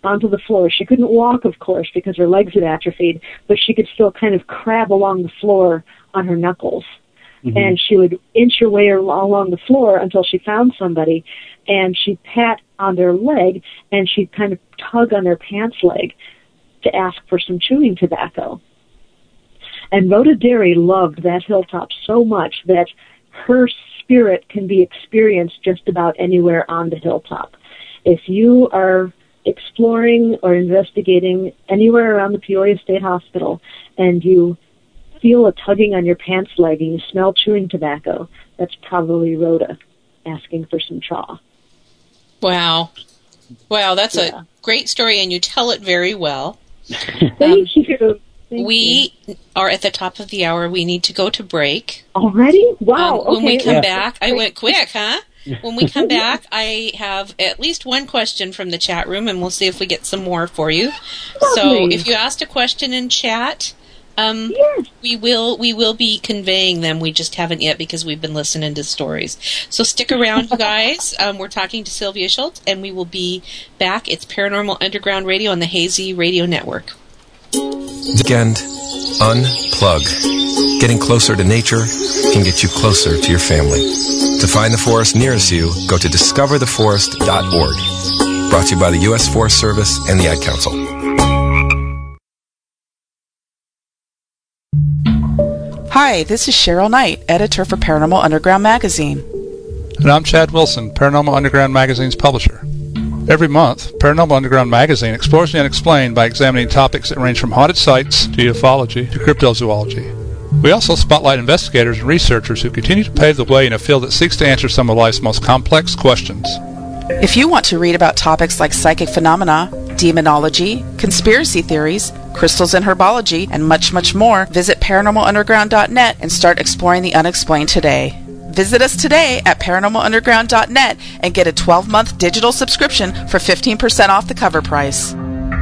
onto the floor. She couldn't walk, of course, because her legs had atrophied, but she could still kind of crab along the floor on her knuckles. Mm-hmm. And she would inch her way along the floor until she found somebody, and she'd pat on their leg, and she'd kind of tug on their pants leg to ask for some chewing tobacco. And Rhoda Derry loved that hilltop so much that her spirit can be experienced just about anywhere on the hilltop. If you are exploring or investigating anywhere around the Peoria State Hospital and you feel a tugging on your pants leg and you smell chewing tobacco, that's probably Rhoda asking for some chaw. Wow. Wow, that's yeah. a great story, and you tell it very well. Thank um, you. Thank we you. are at the top of the hour. We need to go to break. Already? Wow. Um, when okay. we come Yeah. back, I went quick, huh? When we come back, I have at least one question from the chat room, and we'll see if we get some more for you. So Lovely. if you asked a question in chat, um, Yes. we will we will be conveying them. We just haven't yet because we've been listening to stories. So stick around, you guys. Um, we're talking to Sylvia Schultz, and we will be back. It's Paranormal Underground Radio on the Hazy Radio Network. Weekend, unplug. Getting closer to nature can get you closer to your family. To find the forest nearest you, go to discover the forest dot org. Brought to you by the U S Forest Service and the Ad Council. Hi, this is Cheryl Knight, editor for Paranormal Underground magazine. And I'm Chad Wilson, Paranormal Underground magazine's publisher. Every month, Paranormal Underground magazine explores the unexplained by examining topics that range from haunted sites to ufology to cryptozoology. We also spotlight investigators and researchers who continue to pave the way in a field that seeks to answer some of life's most complex questions. If you want to read about topics like psychic phenomena, demonology, conspiracy theories, crystals and herbology, and much, much more, visit paranormal underground dot net and start exploring the unexplained today. Visit us today at paranormal underground dot net and get a twelve-month digital subscription for fifteen percent off the cover price.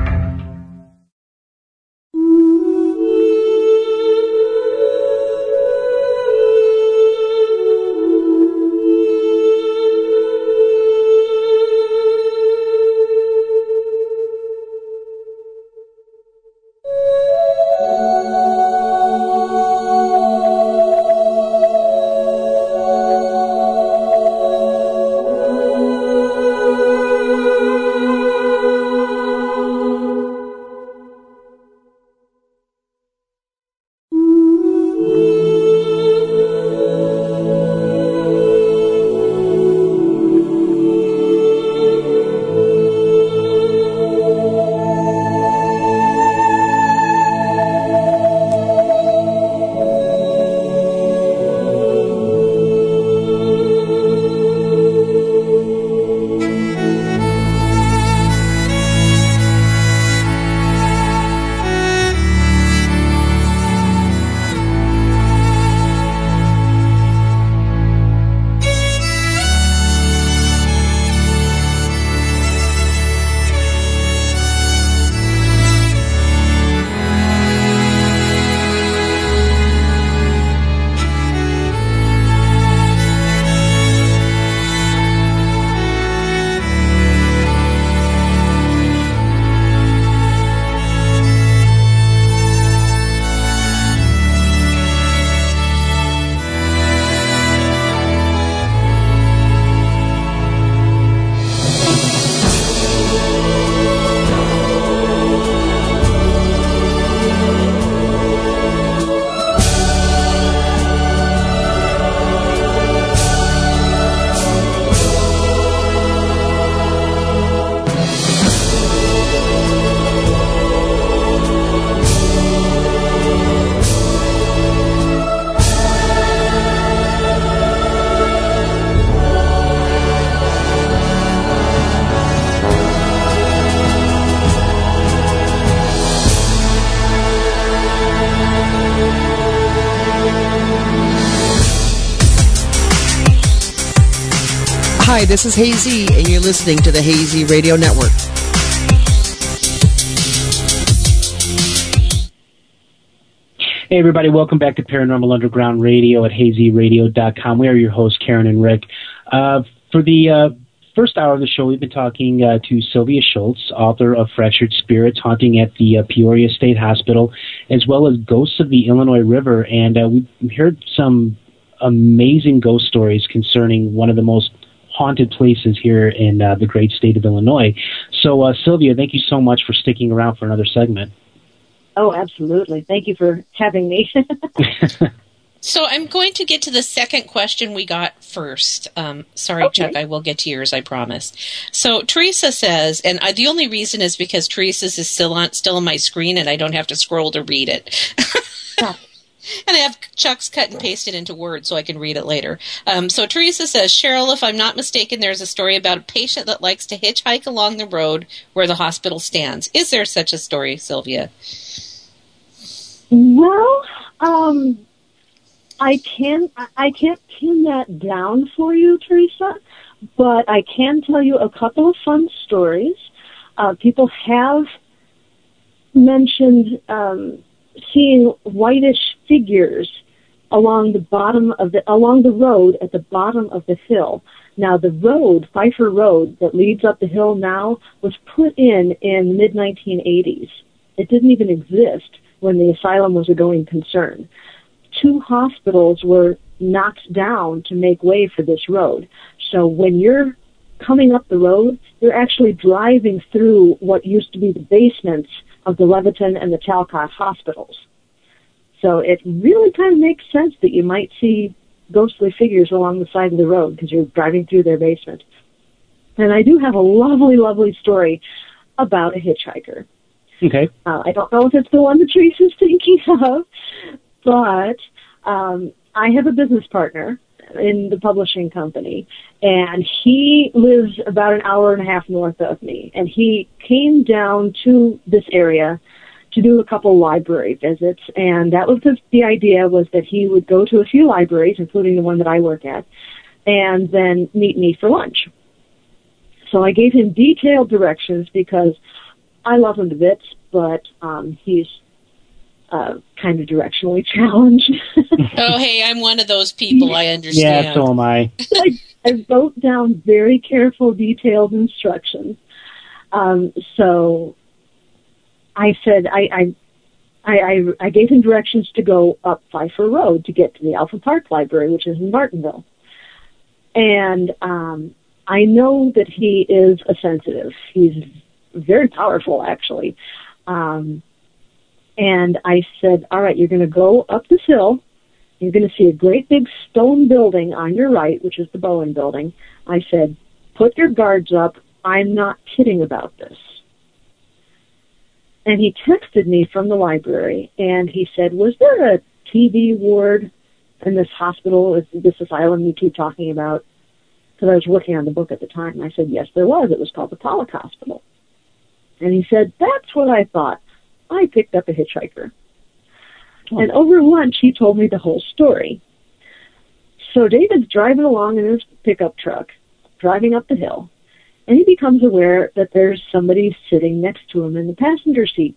Hi, this is Hazy, and you're listening to the Hazy Radio Network. Hey, everybody. Welcome back to Paranormal Underground Radio at hazy radio dot com. We are your hosts, Karen and Rick. Uh, for the uh, first hour of the show, we've been talking uh, to Sylvia Schultz, author of Fractured Spirits, Haunting at the uh, Peoria State Hospital, as well as Ghosts of the Illinois River. And uh, we've heard some amazing ghost stories concerning one of the most haunted places here in uh, the great state of Illinois. So, uh, Sylvia, thank you so much for sticking around for another segment. Oh, absolutely. Thank you for having me. So I'm going to get to the second question we got first. Um, sorry, okay. Chuck, I will get to yours, I promise. So Teresa says, and I, the only reason is because Teresa's is still on, still on my screen, and I don't have to scroll to read it. Yeah. And I have Chuck's cut and pasted into Word so I can read it later. Um, so Teresa says, Cheryl, if I'm not mistaken, there's a story about a patient that likes to hitchhike along the road where the hospital stands. Is there such a story, Sylvia? Well, um... I can I can't pin that down for you, Teresa, but I can tell you a couple of fun stories. Uh, people have mentioned um, seeing whitish figures along the bottom of the along the road at the bottom of the hill. Now, the road, Pfeiffer Road, that leads up the hill now, was put in in the mid nineteen eighties. It didn't even exist when the asylum was a going concern. Two hospitals were knocked down to make way for this road. So when you're coming up the road, you're actually driving through what used to be the basements of the Leviton and the Talcott hospitals. So it really kind of makes sense that you might see ghostly figures along the side of the road because you're driving through their basement. And I do have a lovely, lovely story about a hitchhiker. Okay. Uh, I don't know if it's the one that Teresa's thinking of, but um, I have a business partner in the publishing company, and he lives about an hour and a half north of me. And he came down to this area to do a couple library visits, and that was the, the idea was that he would go to a few libraries, including the one that I work at, and then meet me for lunch. So I gave him detailed directions because I love him to bits, but um, he's Uh, kind of directionally challenged. Oh, hey, I'm one of those people, I understand. Yeah, so am I. I, I wrote down very careful, detailed instructions. Um, so I said, I, I, I, I gave him directions to go up Pfeiffer Road to get to the Alpha Park Library, which is in Martinville. And um, I know that he is a sensitive. He's very powerful, actually. Um And I said, all right, you're going to go up this hill. You're going to see a great big stone building on your right, which is the Bowen Building. I said, put your guards up. I'm not kidding about this. And he texted me from the library, and he said, was there a T B ward in this hospital, this asylum you keep talking about? Because I was working on the book at the time. And I said, yes, there was. It was called the Pollock Hospital. And he said, that's what I thought. I picked up a hitchhiker. Oh. And over lunch, he told me the whole story. So David's driving along in his pickup truck, driving up the hill, and he becomes aware that there's somebody sitting next to him in the passenger seat.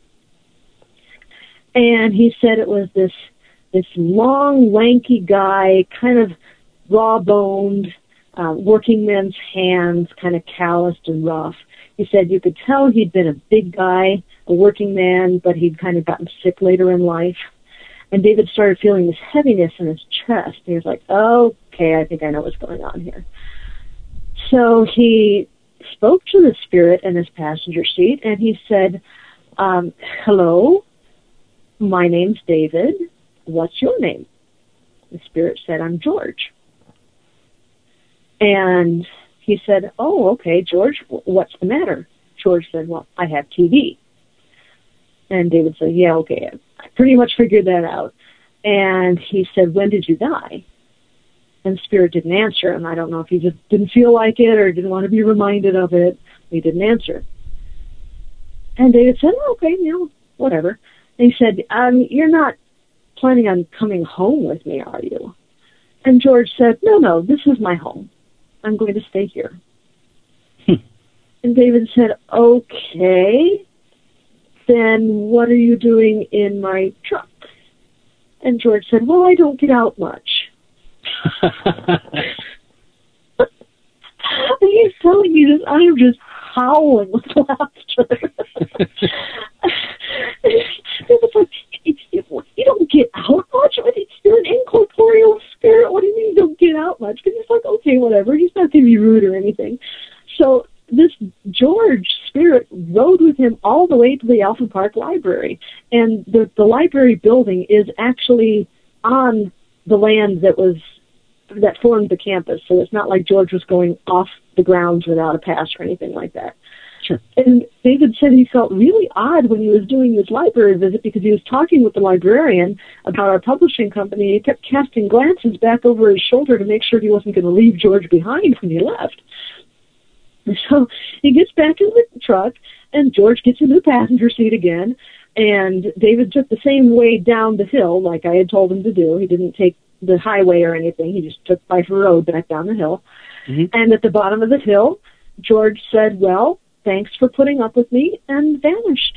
And he said it was this this long, lanky guy, kind of raw-boned, uh, working men's hands, kind of calloused and rough. He said you could tell he'd been a big guy, a working man, but he'd kind of gotten sick later in life. And David started feeling this heaviness in his chest. He was like, oh, okay, I think I know what's going on here. So he spoke to the spirit in his passenger seat, and he said, um, hello, my name's David. What's your name? The spirit said, I'm George. And he said, oh, okay, George, what's the matter? George said, well, I have T B. And David said, yeah, okay, I pretty much figured that out. And he said, when did you die? And Spirit didn't answer him. I don't know if he just didn't feel like it or didn't want to be reminded of it. He didn't answer. And David said, oh, okay, you know, whatever. And he said, um, you're not planning on coming home with me, are you? And George said, no, no, this is my home. I'm going to stay here. And David said, okay, then what are you doing in my truck? And George said, well, I don't get out much. he's telling me this, I am just howling with laughter. It's like, it's, it, you don't get out much. I mean, you're an incorporeal spirit. What do you mean you don't get out much? Because he's like, okay, whatever. He's not going to be rude or anything. So this George spirit rode with him all the way to the Alpha Park Library. And the, the library building is actually on the land that was that formed the campus. So it's not like George was going off the grounds without a pass or anything like that. Sure. And David said he felt really odd when he was doing this library visit because he was talking with the librarian about our publishing company. He kept casting glances back over his shoulder to make sure he wasn't going to leave George behind when he left. And so he gets back in the truck, and George gets into the passenger seat again, and David took the same way down the hill like I had told him to do. He didn't take the highway or anything. He just took Pfeiffer Road back down the hill. Mm-hmm. And at the bottom of the hill, George said, well, thanks for putting up with me, and vanished.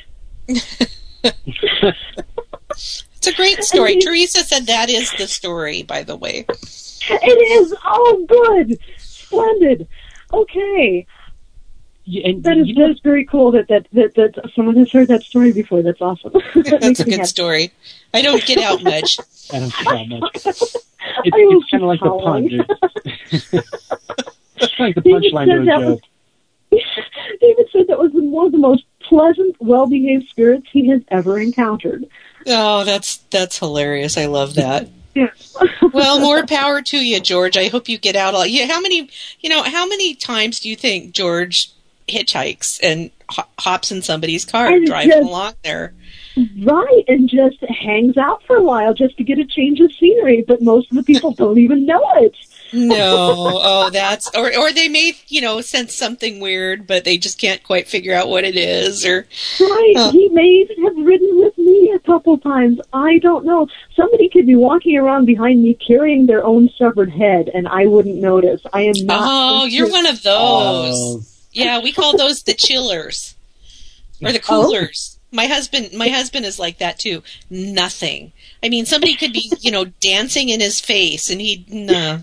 It's a great story. He, Teresa said that is the story, by the way. It is. Oh, good. Splendid. Okay. Yeah, and that is know, that's very cool that, that, that, that someone has heard that story before. That's awesome. that That's a good happy. story. I don't get out much. I don't get out much. It's, it's kind of like howling. the pun. It's like the punchline to a joke. Was, David said that was one of the most pleasant, well-behaved spirits he has ever encountered. Oh, that's that's hilarious. I love that. Yeah. Well, more power to you, George. I hope you get out. All, yeah, how many, you know, how many times do you think George hitchhikes and ho- hops in somebody's car and driving just, along there? Right, and just hangs out for a while just to get a change of scenery, but most of the people don't even know it. No, oh, that's, or or they may, you know, sense something weird, but they just can't quite figure out what it is, or... Right, oh. He may even have ridden with me a couple times. I don't know. Somebody could be walking around behind me carrying their own severed head, and I wouldn't notice. I am not... Oh, you're one of those. Oh. Yeah, we call those the chillers, or the coolers. Oh. My husband, my husband is like that too. Nothing. I mean, somebody could be, you know, dancing in his face, and he'd nah.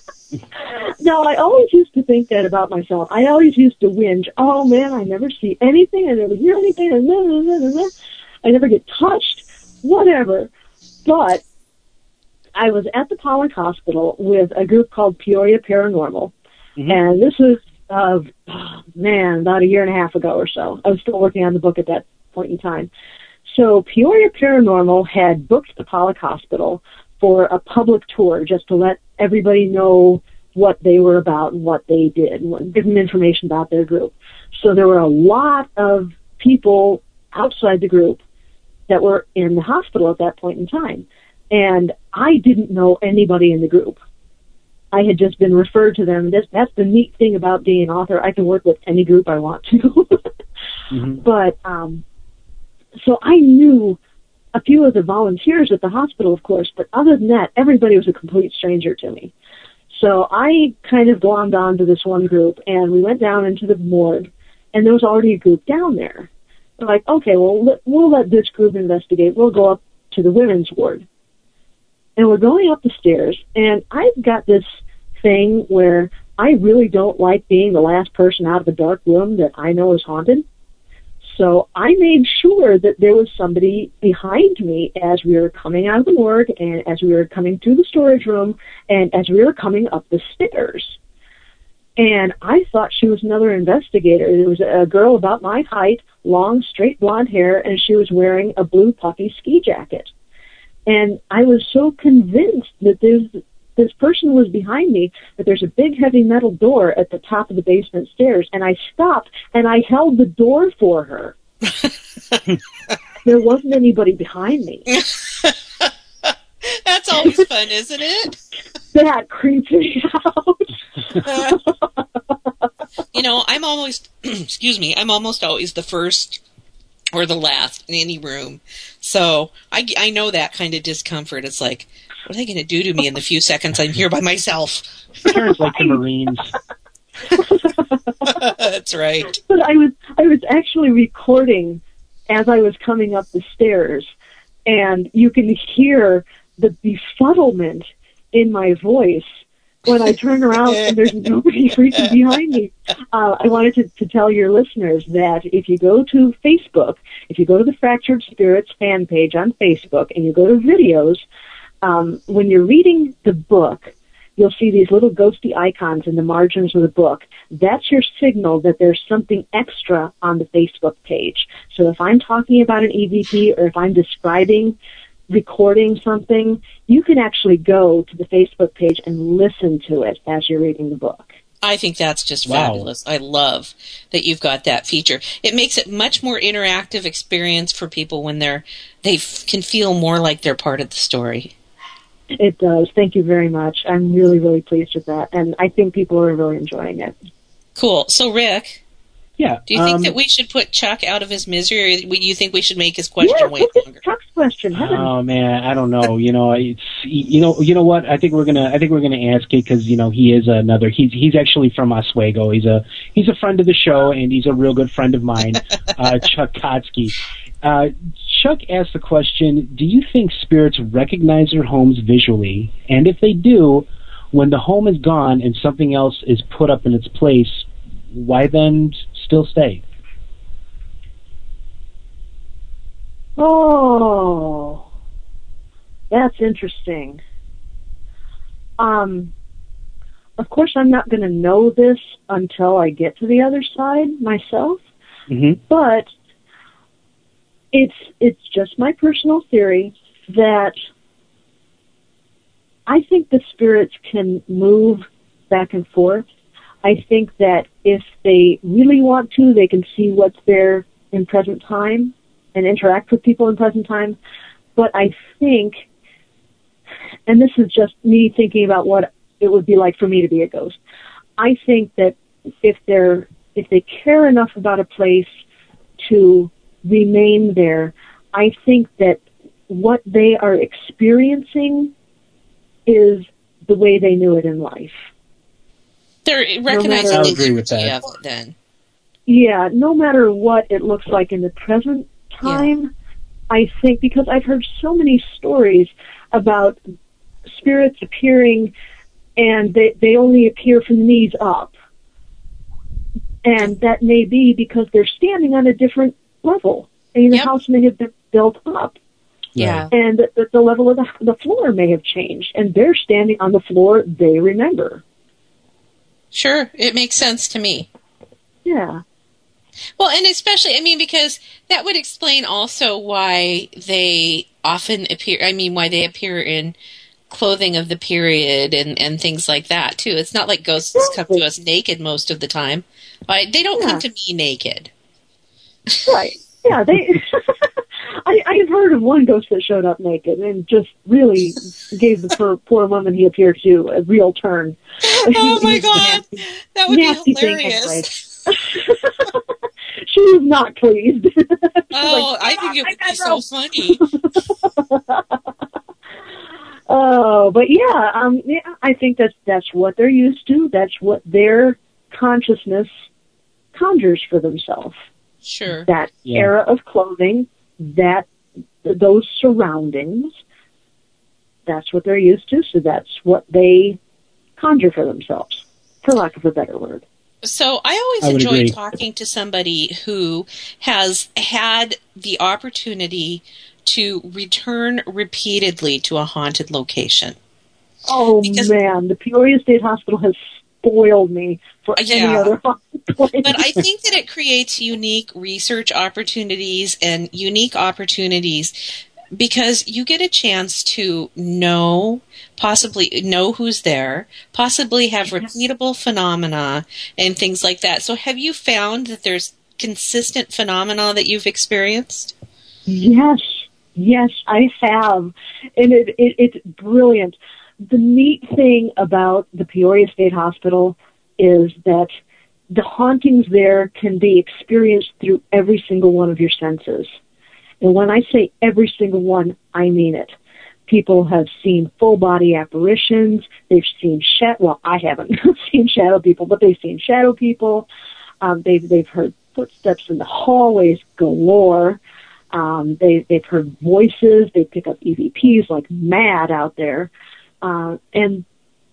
No, I always used to think that about myself. I always used to whinge. Oh man, I never see anything. I never hear anything. And blah, blah, blah, blah. I never get touched. Whatever. But I was at the Pollock Hospital with a group called Peoria Paranormal, mm-hmm. and this was, uh, oh, man, about a year and a half ago or so. I was still working on the book at that point in time. So Peoria Paranormal had booked the Pollock Hospital for a public tour just to let everybody know what they were about and what they did and give them information about their group. So there were a lot of people outside the group that were in the hospital at that point in time. And I didn't know anybody in the group. I had just been referred to them. That's, that's the neat thing about being an author. I can work with any group I want to. mm-hmm. But, um, so I knew a few of the volunteers at the hospital, of course, but other than that, everybody was a complete stranger to me. So I kind of glommed on to this one group, and we went down into the morgue, and there was already a group down there. We're like, okay, well, let, we'll let this group investigate. We'll go up to the women's ward. And we're going up the stairs, and I've got this thing where I really don't like being the last person out of a dark room that I know is haunted. So I made sure that there was somebody behind me as we were coming out of the morgue and as we were coming through the storage room and as we were coming up the stairs. And I thought she was another investigator. There was a girl about my height, long, straight blonde hair, and she was wearing a blue puffy ski jacket. And I was so convinced that this, this person was behind me that there's a big heavy metal door at the top of the basement stairs. And I stopped and I held the door for her. There wasn't anybody behind me. That's always fun, isn't it? That creeped me out. You know, I'm almost, excuse me, I'm almost always the first or the last in any room. So I, I know that kind of discomfort. It's like, what are they going to do to me in the few seconds I'm here by myself? Sounds like the Marines. That's right. But I was I was actually recording as I was coming up the stairs, and you can hear the befuddlement in my voice when I turn around and there's nobody freaking behind me. Uh, I wanted to, to tell your listeners that if you go to Facebook, if you go to the Fractured Spirits fan page on Facebook and you go to videos, um, when you're reading the book, you'll see these little ghosty icons in the margins of the book. That's your signal that there's something extra on the Facebook page. So if I'm talking about an E V P or if I'm describing, recording something, you can actually go to the Facebook page and listen to it as you're reading the book. I think that's just Wow. fabulous. I love that you've got that feature. It makes it much more interactive experience for people when they're they f- can feel more like they're part of the story. It does. Thank you very much. I'm really, really pleased with that, and I think people are really enjoying it. Cool. So, Rick, Yeah. do you think um, that we should put Chuck out of his misery, or do you think we should make his question Yeah, way look at longer? Chuck's question. Heavens. Oh man, I don't know. You know, it's you know, you know what? I think we're gonna, I think we're gonna ask it because you know he is another. He's he's actually from Oswego. He's a he's a friend of the show and he's a real good friend of mine, uh, Chuck Kotsky. Uh, Chuck asked the question: do you think spirits recognize their homes visually? And if they do, when the home is gone and something else is put up in its place, why then still stay? Oh, that's interesting. Um, of course, I'm not going to know this until I get to the other side myself, Mm-hmm. but it's it's just my personal theory that I think the spirits can move back and forth. I think that if they really want to, they can see what's there in present time and interact with people in present time. But I think, and this is just me thinking about what it would be like for me to be a ghost, I think that if they're if they care enough about a place to remain there, I think that what they are experiencing is the way they knew it in life. They're recognizing I'll the agree with energy that. of it then. Yeah, no matter what it looks like in the present time, yeah. I think, because I've heard so many stories about spirits appearing and they, they only appear from the knees up. And that may be because they're standing on a different level. I mean, the Yep. house may have been built up. Yeah. And the, the level of the, the floor may have changed. And they're standing on the floor they remember. Sure, it makes sense to me. Yeah. Well, and especially, I mean, because that would explain also why they often appear, I mean, why they appear in clothing of the period and, and things like that, too. It's not like ghosts come to us naked most of the time. Right? They don't Yeah. come to me naked. Right. Yeah, they... I, I've heard of one ghost that showed up naked and just really gave the poor, poor woman he appeared to a real turn. Oh, my God. That would Nasty be thing, hilarious. She was not pleased. Oh, like, I think it would be so funny. Oh, but yeah, um, yeah, I think that's that's what they're used to. That's what their consciousness conjures for themselves. Sure. That Yeah. era of clothing, that those surroundings, that's what they're used to. So that's what they conjure for themselves, for lack of a better word. So I always I would enjoy agree. talking to somebody who has had the opportunity to return repeatedly to a haunted location. Oh, Because- man, the Peoria State Hospital has spoiled me for any Yeah. other haunted place. But I think that it creates unique research opportunities and unique opportunities because you get a chance to know, possibly know who's there, possibly have repeatable phenomena and things like that. So have you found that there's consistent phenomena that you've experienced? Yes, yes, I have. And it, it, it's brilliant. The neat thing about the Peoria State Hospital is that the hauntings there can be experienced through every single one of your senses. And when I say every single one, I mean it. People have seen full-body apparitions. They've seen shadow. Well, I haven't seen shadow people, but they've seen shadow people. Um, they've they've heard footsteps in the hallways galore. Um, they they've heard voices. They pick up E V Ps like mad out there. Uh, and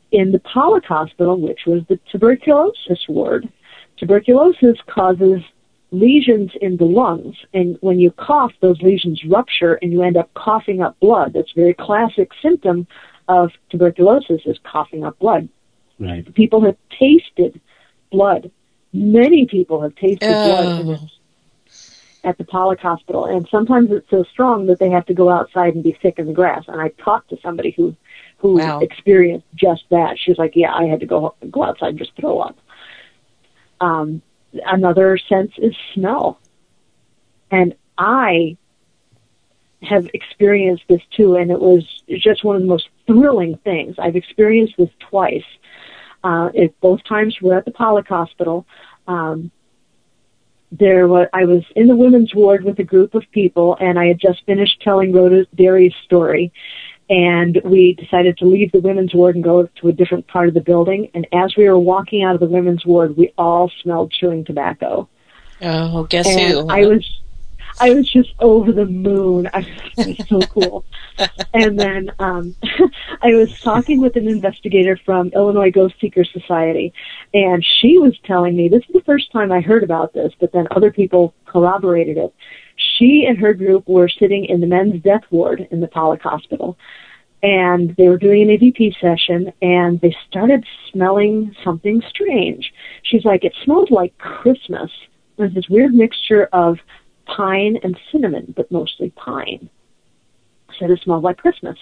in the Pollock Hospital, which was the tuberculosis ward, tuberculosis causes lesions in the lungs, and when you cough, those lesions rupture and you end up coughing up blood. That's a very classic symptom of tuberculosis, is coughing up blood. Right. People have tasted blood. Many people have tasted Oh. blood in this, at the Pollock Hospital, and sometimes it's so strong that they have to go outside and be sick in the grass. And I talked to somebody who who Wow. experienced just that. She was like, yeah, I had to go go outside and just throw up. Um, another sense is smell. And I have experienced this too, and it was just one of the most thrilling things. I've experienced this twice. Uh, it, both times were at the Pollock Hospital. Um, there was, I was in the women's ward with a group of people, and I had just finished telling Rhoda Derry's story. And we decided to leave the women's ward and go to a different part of the building. And as we were walking out of the women's ward, we all smelled chewing tobacco. Oh, guess and who? I was, I was just over the moon. I it was so cool. And then um, I was talking with an investigator from Illinois Ghost Seeker Society, and she was telling me, this is the first time I heard about this, but then other people corroborated it. She and her group were sitting in the men's death ward in the Pollock Hospital, and they were doing an A V P session, and they started smelling something strange. She's like, it smells like Christmas. There's this weird mixture of pine and cinnamon, but mostly pine. Said it smelled like Christmas.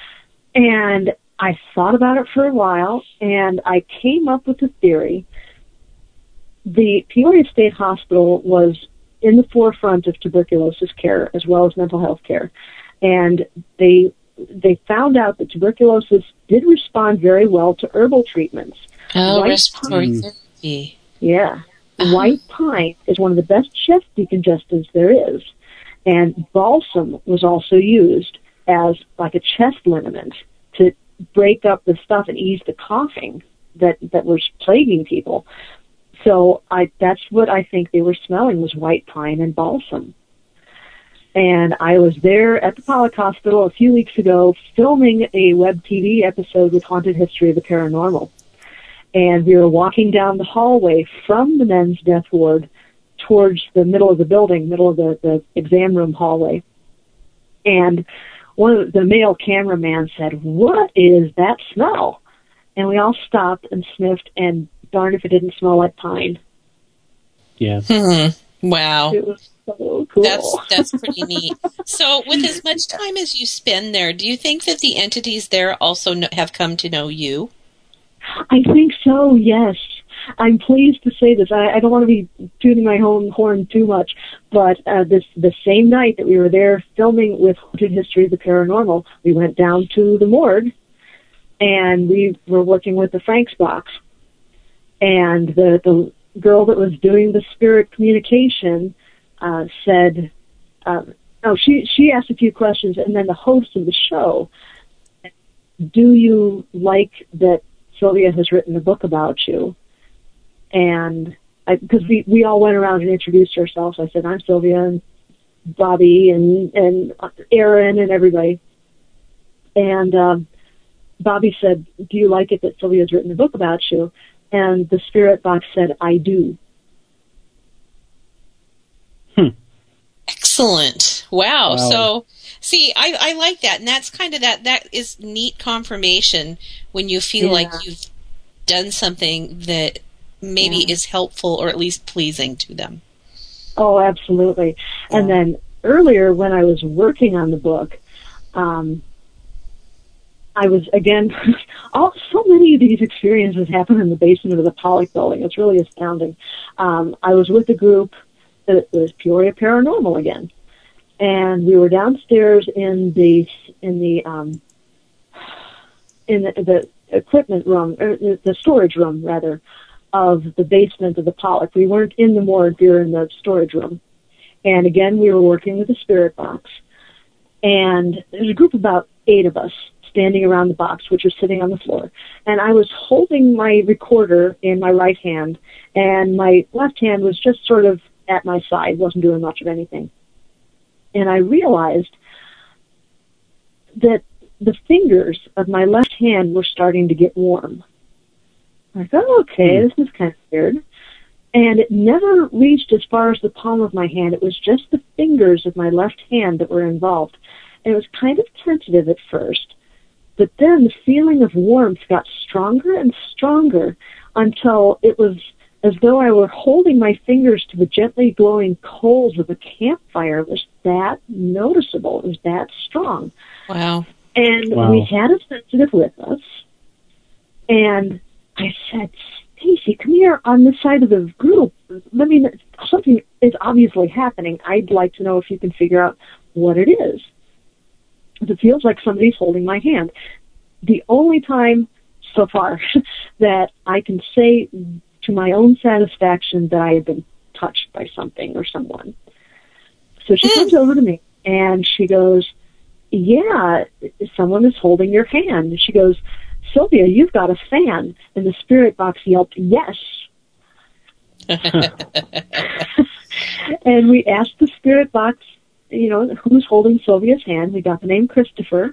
And I thought about it for a while, and I came up with a theory. The Peoria State Hospital was in the forefront of tuberculosis care as well as mental health care. And they they found out that tuberculosis did respond very well to herbal treatments. Oh, White respiratory pine- therapy. Yeah. White pine is one of the best chest decongestants there is. And balsam was also used as like a chest liniment to break up the stuff and ease the coughing that, that was plaguing people. So I, that's what I think they were smelling, was white pine and balsam. And I was there at the Pollock Hospital a few weeks ago filming a web T V episode with Haunted History of the Paranormal. And we were walking down the hallway from the men's death ward towards the middle of the building, middle of the, the exam room hallway. And one of the male cameraman said, "What is that smell?" And we all stopped and sniffed, and darn if it didn't smell like pine. Yeah. Hmm. Wow. It was so cool. That's that's pretty neat. So, with as much time as you spend there, do you think that the entities there also kn- have come to know you? I think so, yes. I'm pleased to say this. I, I don't want to be tooting my own horn too much, but uh, this the same night that we were there filming with Haunted History of the Paranormal, we went down to the morgue, and we were working with the Frank's box. And the, the girl that was doing the spirit communication uh, said, um, oh, she, she asked a few questions, and then the host of the show, "Do you like that Sylvia has written a book about you?" And because we, we all went around and introduced ourselves. I said, "I'm Sylvia," and Bobby and, and Aaron and everybody. And um, Bobby said, "Do you like it that Sylvia's written a book about you?" And the spirit box said, "I do." Hmm. Excellent. Wow. Wow. So, see, I, I like that. And that's kind of that, that is neat confirmation when you feel Yeah. like you've done something that maybe Yeah. is helpful or at least pleasing to them. Oh, absolutely. And then earlier when I was working on the book, um, I was, again, all, so many of these experiences happen in the basement of the Pollock building. It's really astounding. Um, I was with a group that was Peoria Paranormal again. And we were downstairs in the, in the, um, in the, the equipment room, or the storage room, rather, of the basement of the Pollock. We weren't in the morgue, we were in the storage room. And again, we were working with the spirit box. And there's a group of about eight of us standing around the box, which was sitting on the floor. And I was holding my recorder in my right hand, and my left hand was just sort of at my side, wasn't doing much of anything. And I realized that the fingers of my left hand were starting to get warm. I thought, oh, okay, this is kind of weird. And it never reached as far as the palm of my hand. It was just the fingers of my left hand that were involved. And it was kind of tentative at first. But then the feeling of warmth got stronger and stronger until it was as though I were holding my fingers to the gently glowing coals of a campfire. It was that noticeable. It was that strong. Wow. And Wow. we had a sensitive with us. And I said, Stacy, come here on this side of the group. Let me, something is obviously happening. I'd like to know if you can figure out what it is. It feels like somebody's holding my hand. The only time so far that I can say to my own satisfaction that I have been touched by something or someone. So she comes over to me and she goes, yeah, someone is holding your hand. She goes, Sylvia, you've got a fan. And the spirit box yelped, yes. And we asked the spirit box, you know, who's holding Sylvia's hand. We got the name Christopher.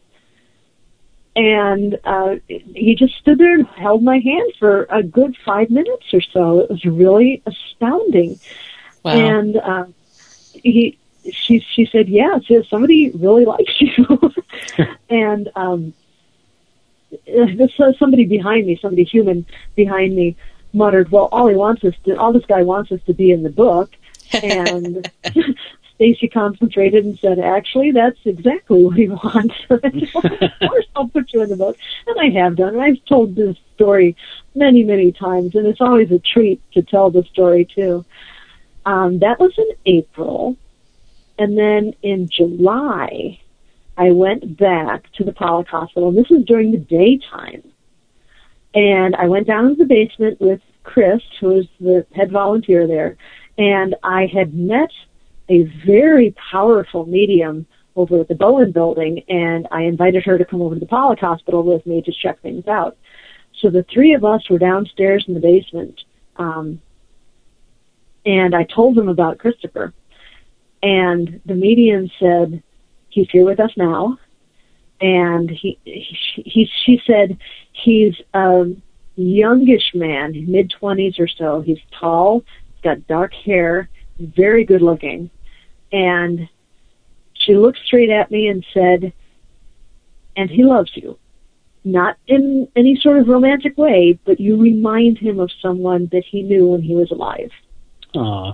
And uh, he just stood there and held my hand for a good five minutes or so. It was really astounding. Wow. And uh, he, she, she said, yeah, she said, somebody really likes you. And um, somebody behind me, somebody human behind me, muttered, well, all he wants us to, all this guy wants us to be in the book. And Stacy concentrated and said, actually, that's exactly what he wants. Of course, I'll put you in the book. And I have done. And I've told this story many, many times, and it's always a treat to tell the story, too. Um, that was in April. And then in July, I went back to the Pollock Hospital. And this was during the daytime. And I went down into the basement with Chris, who was the head volunteer there. And I had met a very powerful medium over at the Bowen building, and I invited her to come over to the Pollock Hospital with me to check things out. So the three of us were downstairs in the basement, um, and I told them about Christopher. And the medium said, he's here with us now. And he, he, he she said, he's a youngish man, mid-twenties or so. He's tall, he's got dark hair, very good looking. And she looked straight at me and said, and he loves you. Not in any sort of romantic way, but you remind him of someone that he knew when he was alive. Aw.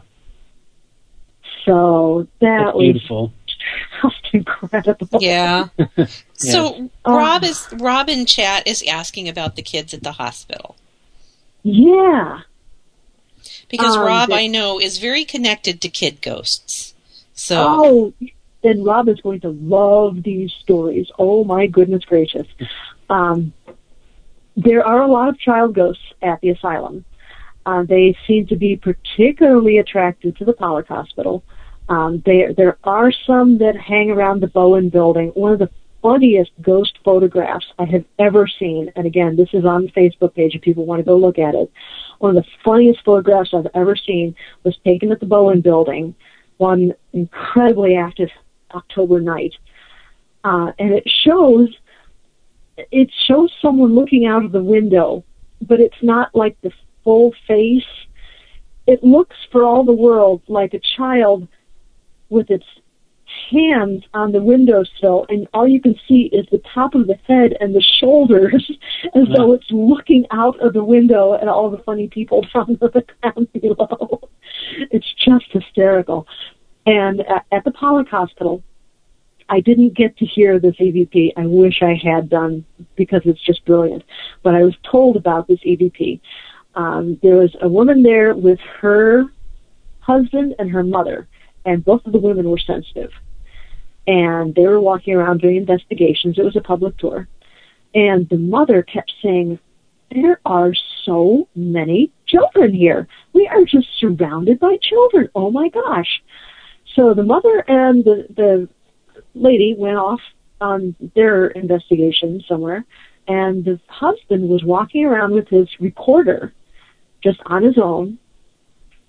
So that That's was beautiful. just incredible. Yeah. So Um, Rob is Rob in chat is asking about the kids at the hospital. Yeah. Because Um, Rob, the- I know, is very connected to kid ghosts. So Oh, then Rob is going to love these stories. Oh, my goodness gracious. Um, there are a lot of child ghosts at the asylum. Uh, they seem to be particularly attracted to the Pollock Hospital. Um, there, there are some that hang around the Bowen building. One of the funniest ghost photographs I have ever seen, and again, this is on the Facebook page if people want to go look at it. One of the funniest photographs I've ever seen was taken at the Bowen building one incredibly active October night. Uh, and it shows, it shows someone looking out of the window, but it's not like the full face. It looks for all the world like a child with its hands on the windowsill, and all you can see is the top of the head and the shoulders as though it's looking out of the window at all the funny people down the ground below. It's just hysterical. And uh, at the Pollock Hospital, I didn't get to hear this E V P. I wish I had done, because it's just brilliant. But I was told about this E V P. Um, there was a woman there with her husband and her mother, and both of the women were sensitive. And they were walking around doing investigations. It was a public tour. And the mother kept saying, there are so many children here. We are just surrounded by children. Oh, my gosh. So the mother and the, the lady went off on their investigation somewhere, and the husband was walking around with his recorder just on his own.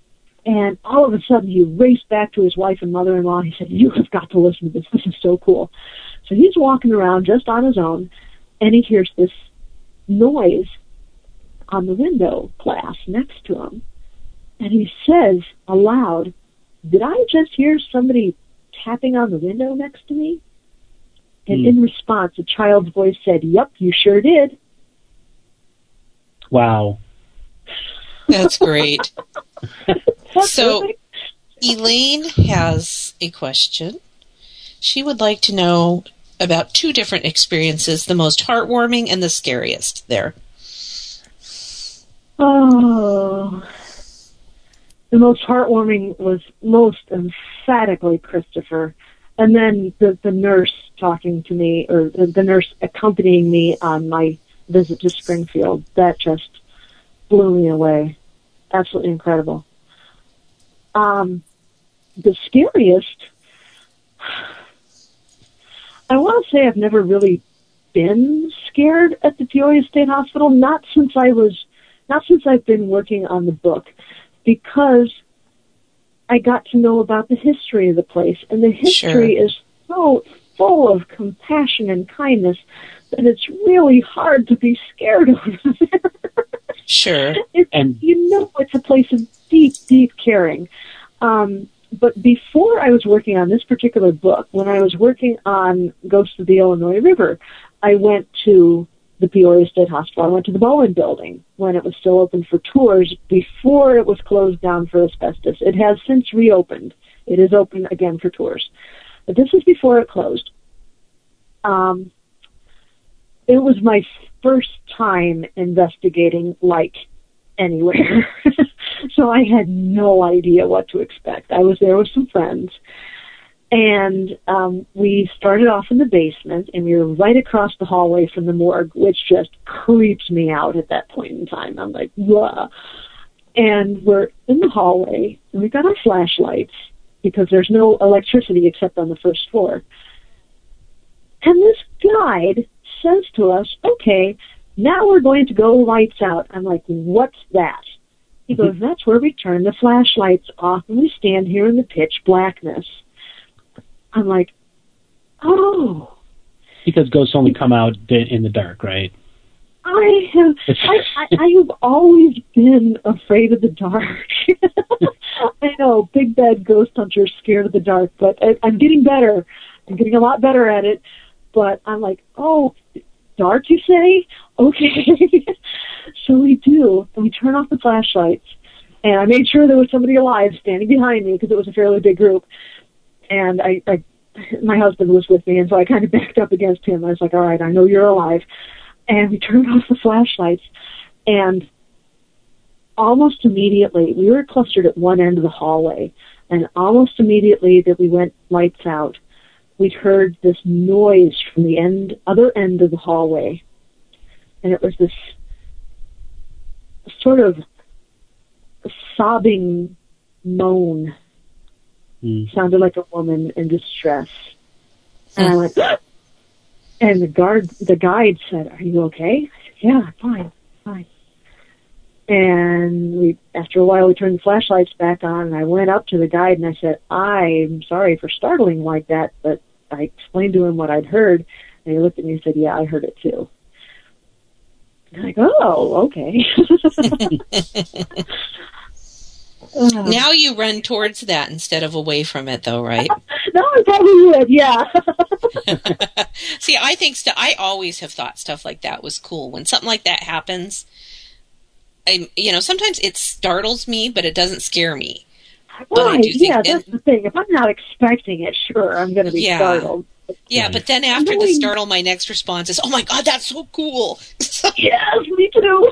And all of a sudden, he raced back to his wife and mother-in-law. He said, "You have got to listen to this. This is so cool." So he's walking around just on his own, and he hears this noise on the window glass next to him. And he says aloud, "Did I just hear somebody tapping on the window next to me?" And Hmm. in response, a child's voice said, "Yep, you sure did." Wow. That's great. So, Elaine has a question. She would like to know about two different experiences, the most heartwarming and the scariest there. Oh, the most heartwarming was most emphatically Christopher. And then the, the nurse talking to me, or the, the nurse accompanying me on my visit to Springfield, that just blew me away. Absolutely incredible. Um, the scariest, I want to say I've never really been scared at the Peoria State Hospital, not since I was, not since I've been working on the book, because I got to know about the history of the place, and the history Sure. is so full of compassion and kindness that it's really hard to be scared over there. Sure. It's, And- you know, it's a place of deep, deep caring. Um, but before I was working on this particular book, when I was working on Ghosts of the Illinois River, I went to the Peoria State Hospital. I went to the Bowen Building when it was still open for tours before it was closed down for asbestos. It has since reopened. It is open again for tours. But this is before it closed. Um, it was my first time investigating like anywhere. So I had no idea what to expect. I was there with some friends. And um, we started off in the basement, and we were right across the hallway from the morgue, which just creeps me out at that point in time. I'm like, blah. And we're in the hallway, and we've got our flashlights, because there's no electricity except on the first floor. And this guide says to us, "Okay, now we're going to go lights out." I'm like, "What's that?" He goes, "That's where we turn the flashlights off, and we stand here in the pitch blackness." I'm like, "Oh." Because ghosts only come out in the dark, right? I have, I, I, I have always been afraid of the dark. I know, big bad ghost hunters scared of the dark, but I, I'm getting better. I'm getting a lot better at it. But I'm like, "Oh, dark, you say? Okay." So we do, and we turn off the flashlights. And I made sure there was somebody alive standing behind me, because it was a fairly big group. And I, I, my husband was with me, and so I kind of backed up against him. I was like, "All right, I know you're alive." And we turned off the flashlights, and almost immediately, we were clustered at one end of the hallway, and almost immediately that we went lights out, we heard this noise from the end, other end of the hallway. And it was this sort of sobbing moan. Mm. Sounded like a woman in distress. And I went, and the guard, the guide said, "Are you okay?" I said, "Yeah, fine, fine." And we, after a while, we turned the flashlights back on, and I went up to the guide and I said, "I'm sorry for startling like that," but I explained to him what I'd heard, and he looked at me and said, "Yeah, I heard it too." And I'm like, "Oh, okay." uh, Now you run towards that instead of away from it, though, right? no, I probably would, yeah. See, I think st- I always have thought stuff like that was cool. When something like that happens, I, you know, sometimes it startles me, but it doesn't scare me. But I Right, do think yeah, then- that's the thing. If I'm not expecting it, sure, I'm going to be Yeah. startled. Yeah, but then after the Knowing- startle, my next response is, "Oh my God, that's so cool!" Yes, me too.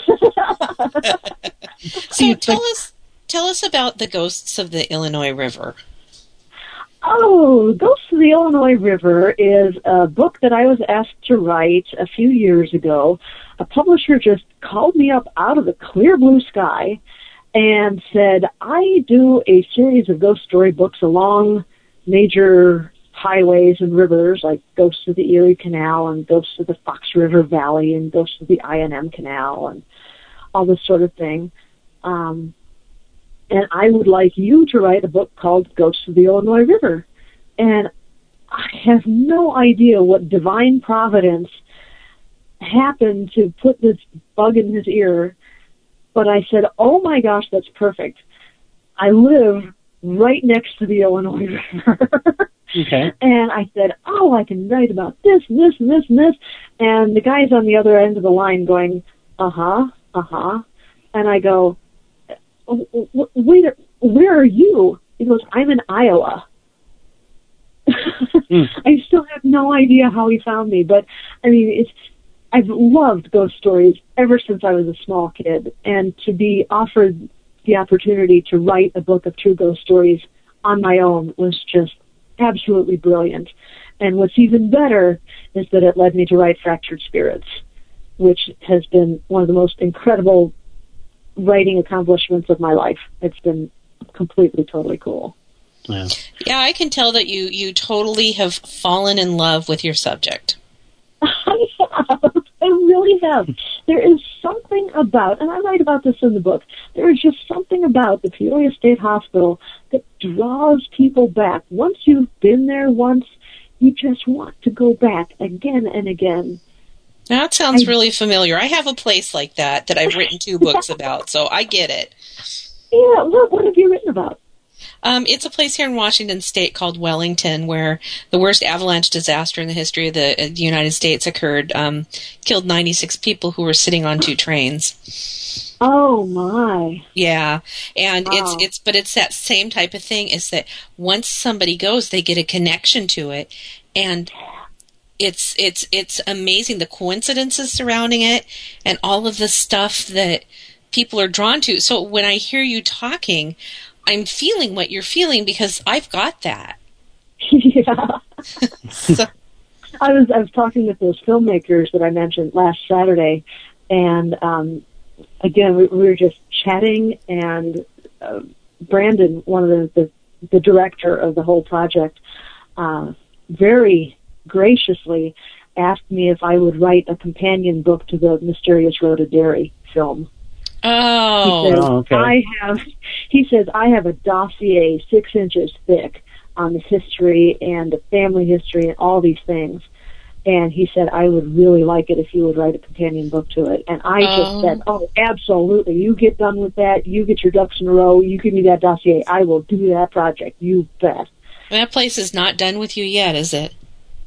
So tell us, tell us about the Ghosts of the Illinois River. Oh, Ghosts of the Illinois River is a book that I was asked to write a few years ago. A publisher just called me up out of the clear blue sky and said, "I do a series of ghost story books along major highways and rivers, like Ghosts of the Erie Canal and Ghosts of the Fox River Valley and Ghosts of the I and M Canal and all this sort of thing. Um, and I would like you to write a book called Ghosts of the Illinois River. And I have no idea what divine providence happened to put this bug in his ear, but I said, oh my gosh, that's perfect. I live right next to the Illinois River. Okay. And I said, oh, I can write about this and this and this and this. And the guy's on the other end of the line going, uh-huh, uh-huh. And I go, wait, where are you? He goes, I'm in Iowa. mm. I still have no idea how he found me, but I mean, it's, I've loved ghost stories ever since I was a small kid, and to be offered the opportunity to write a book of true ghost stories on my own was just absolutely brilliant. And what's even better is that it led me to write Fractured Spirits, which has been one of the most incredible writing accomplishments of my life. It's been completely, totally cool. Yeah. Yeah, I can tell that you, you totally have fallen in love with your subject. I have. I really have. There is something about, and I write about this in the book, there is just something about the Peoria State Hospital that draws people back. Once you've been there once, you just want to go back again and again. That sounds I, really familiar. I have a place like that that I've written two books about, so I get it. Yeah, what, what have you written about? Um, it's a place here in Washington State called Wellington, where the worst avalanche disaster in the history of the, uh, the United States occurred. Um, killed ninety-six people who were sitting on two trains. Oh my! Yeah, and wow. it's it's but it's that same type of thing. Is that once somebody goes, they get a connection to it, and it's it's it's amazing the coincidences surrounding it, and all of the stuff that people are drawn to. So when I hear you talking, I'm feeling what you're feeling because I've got that. Yeah. so. I was I was talking with those filmmakers that I mentioned last Saturday, and um, again we, we were just chatting, and uh, Brandon, one of the, the the director of the whole project, uh, very graciously asked me if I would write a companion book to the Mysterious Road to Derry film. Oh, he says, oh, okay. I have, he says, I have a dossier six inches thick on the history and the family history and all these things. And he said, I would really like it if you would write a companion book to it. And I oh. just said, oh, absolutely. You get done with that. You get your ducks in a row. You give me that dossier. I will do that project. You bet. That place is not done with you yet, is it?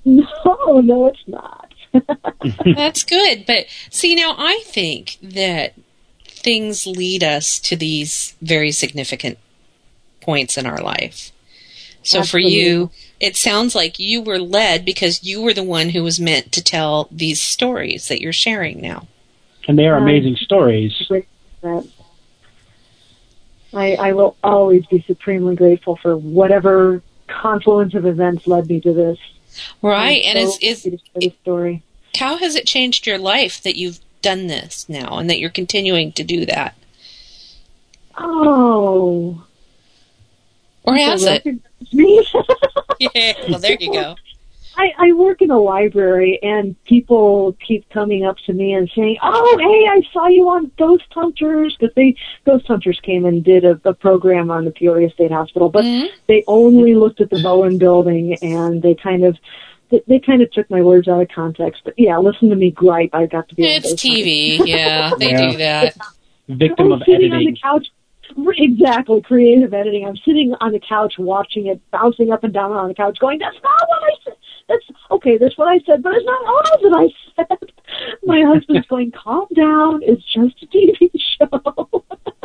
No, no, it's not. That's good. But see, now I think that things lead us to these very significant points in our life. So Absolutely. For you, it sounds like you were led because you were the one who was meant to tell these stories that you're sharing now. And they are Um, amazing stories. I, I will always be supremely grateful for whatever confluence of events led me to this. Right, I'm and so is, happy to share the story. How has it changed your life that you've done this now and that you're continuing to do that? Oh. Or has it? Me? Yeah, well, there you go. I, I work in a library, and people keep coming up to me and saying, oh, hey, I saw you on Ghost Hunters, because they Ghost Hunters came and did a, a program on the Peoria State Hospital, but mm-hmm. they only looked at the Bowen building, and they kind of they, they kind of took my words out of context. But yeah, listen to me gripe. I got to be. It's T V, yeah, they yeah. do that. Victim I'm of sitting editing. On the couch. Exactly, creative editing. I'm sitting on the couch watching it, bouncing up and down on the couch, going, that's not what I said. That's, okay, that's what I said, but it's not all that I said. My husband's going, calm down, it's just a T V show.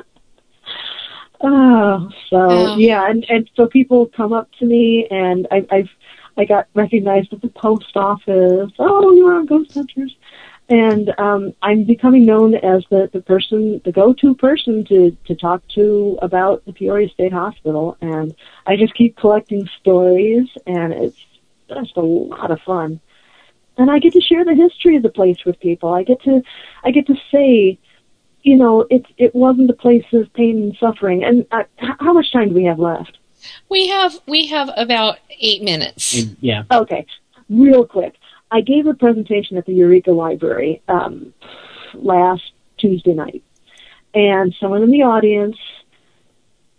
Oh, so, oh. yeah, and, and so people come up to me, and I, I've, I got recognized at the post office. Oh, you were on Ghost Hunters. And um, I'm becoming known as the, the person, the go-to person to, to talk to about the Peoria State Hospital. And I just keep collecting stories, and it's just a lot of fun. And I get to share the history of the place with people. I get to, I get to say, you know, it it wasn't a place of pain and suffering. And uh, how much time do we have left? We have we have about eight minutes. Yeah. Okay, real quick. I gave a presentation at the Eureka Library um, last Tuesday night, and someone in the audience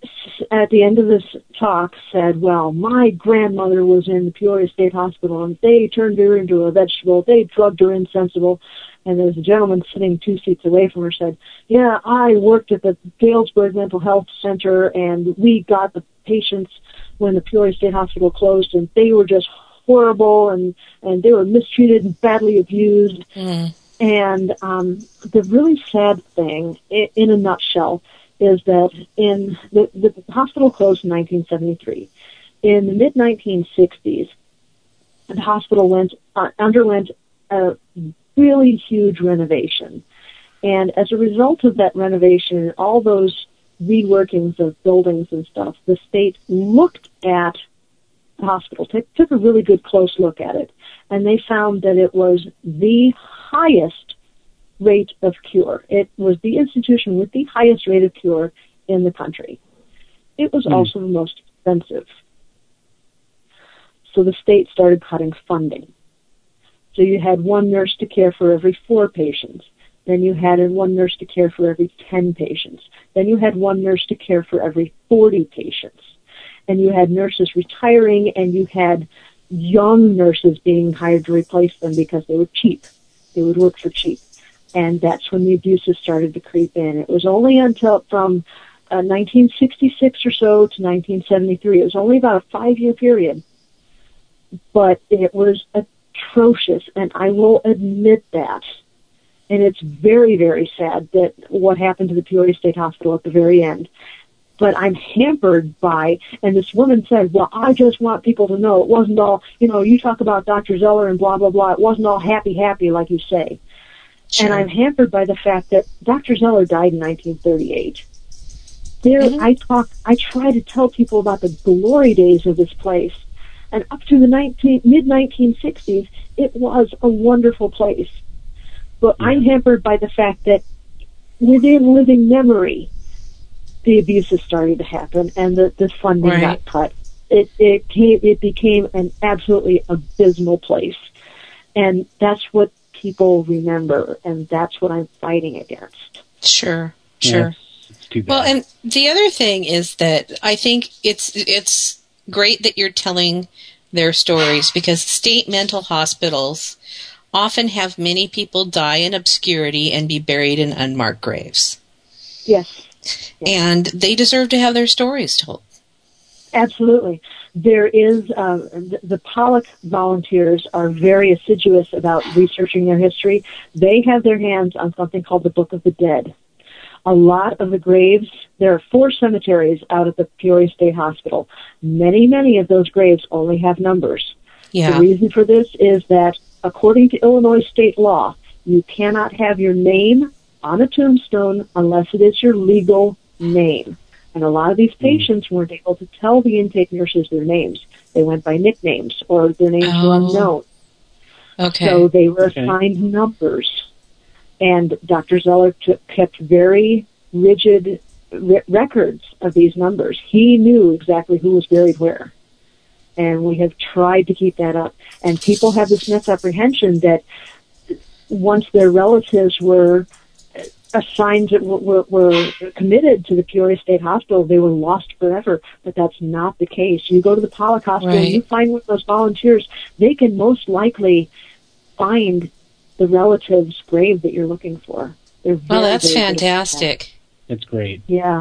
at the end of this talk said, well, my grandmother was in the Peoria State Hospital, and they turned her into a vegetable. They drugged her insensible. And there was a gentleman sitting two seats away from her said, yeah, I worked at the Galesburg Mental Health Center, and we got the patients when the Peoria State Hospital closed, and they were just horrible, and, and they were mistreated and badly abused. Mm. And um, the really sad thing, in, in a nutshell, is that in the, the hospital closed in nineteen seventy-three. In the mid nineteen sixties, the hospital went uh, underwent a really huge renovation. And as a result of that renovation, all those reworkings of buildings and stuff, the state looked at the hospital, t- took a really good close look at it, and they found that it was the highest rate of cure. It was the institution with the highest rate of cure in the country. It was mm. also the most expensive. So the state started cutting funding. So you had one nurse to care for every four patients. Then you had one nurse to care for every ten patients. Then you had one nurse to care for every forty patients. And you had nurses retiring, and you had young nurses being hired to replace them because they were cheap. They would work for cheap. And that's when the abuses started to creep in. It was only until from uh, nineteen sixty-six or so to nineteen seventy-three. It was only about a five-year period. But it was atrocious, and I will admit that. And it's very, very sad that what happened to the Peoria State Hospital at the very end. But I'm hampered by, and this woman said, well, I just want people to know it wasn't all, you know, you talk about Doctor Zeller and blah, blah, blah. It wasn't all happy, happy like you say. Sure. And I'm hampered by the fact that Doctor Zeller died in nineteen thirty-eight. There, mm-hmm. I talk, I try to tell people about the glory days of this place. And up to the mid nineteen sixties, it was a wonderful place. But yeah. I'm hampered by the fact that within living memory, the abuses started to happen, and the, the funding right. got cut. It it came it became an absolutely abysmal place, and that's what people remember, and that's what I'm fighting against. Sure, sure. Yeah, it's too bad. Well, and the other thing is that I think it's it's great that you're telling their stories, because state mental hospitals often have many people die in obscurity and be buried in unmarked graves. Yes. And they deserve to have their stories told. Absolutely. There is, uh, the, the Pollock volunteers are very assiduous about researching their history. They have their hands on something called the Book of the Dead. A lot of the graves, there are four cemeteries out at the Peoria State Hospital. Many, many of those graves only have numbers. Yeah. The reason for this is that, according to Illinois state law, you cannot have your name on a tombstone unless it is your legal name. And a lot of these patients weren't able to tell the intake nurses their names. They went by nicknames, or their names oh. were unknown. Okay. So they were okay. assigned numbers. And Doctor Zeller took, kept very rigid re- records of these numbers. He knew exactly who was buried where. And we have tried to keep that up. And people have this misapprehension that once their relatives were assigned, were, were committed to the Peoria State Hospital, they were lost forever. But that's not the case. You go to the Pollock Hospital, right. and you find one of those volunteers, they can most likely find the relative's grave that you're looking for. They're very, well, that's very fantastic. That. That's great. Yeah.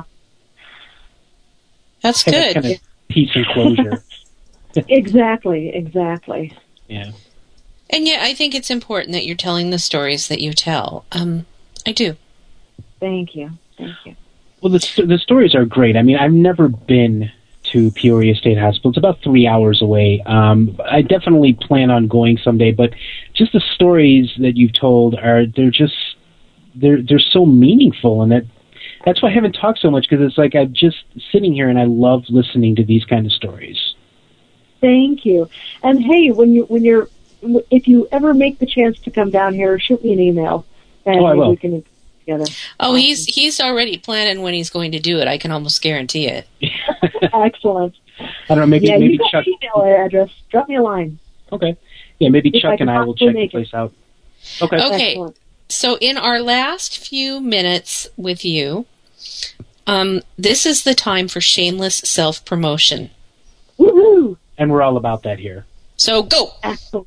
That's kind good. Of, kind of peace and closure. Exactly, exactly. Yeah. And yet, I think it's important that you're telling the stories that you tell. Um, I do. Thank you. Thank you. Well, the the stories are great. I mean, I've never been to Peoria State Hospital. It's about three hours away. Um, I definitely plan on going someday, but just the stories that you've told are, they're just, they're, they're so meaningful, and that, that's why I haven't talked so much, because it's like I'm just sitting here and I love listening to these kind of stories. Thank you. And hey, when you, when you're, if you ever make the chance to come down here, shoot me an email, and oh, I will. we can together. Oh, he's he's already planning when he's going to do it. I can almost guarantee it. Excellent. I don't know, maybe yeah, maybe you got Chuck. My email address. Drop me a line. Okay. Yeah, maybe if Chuck I and I will check the place it. out. Okay. Okay. Excellent. So in our last few minutes with you, Um, this is the time for shameless self-promotion. Woohoo! And we're all about that here. So go! Excellent.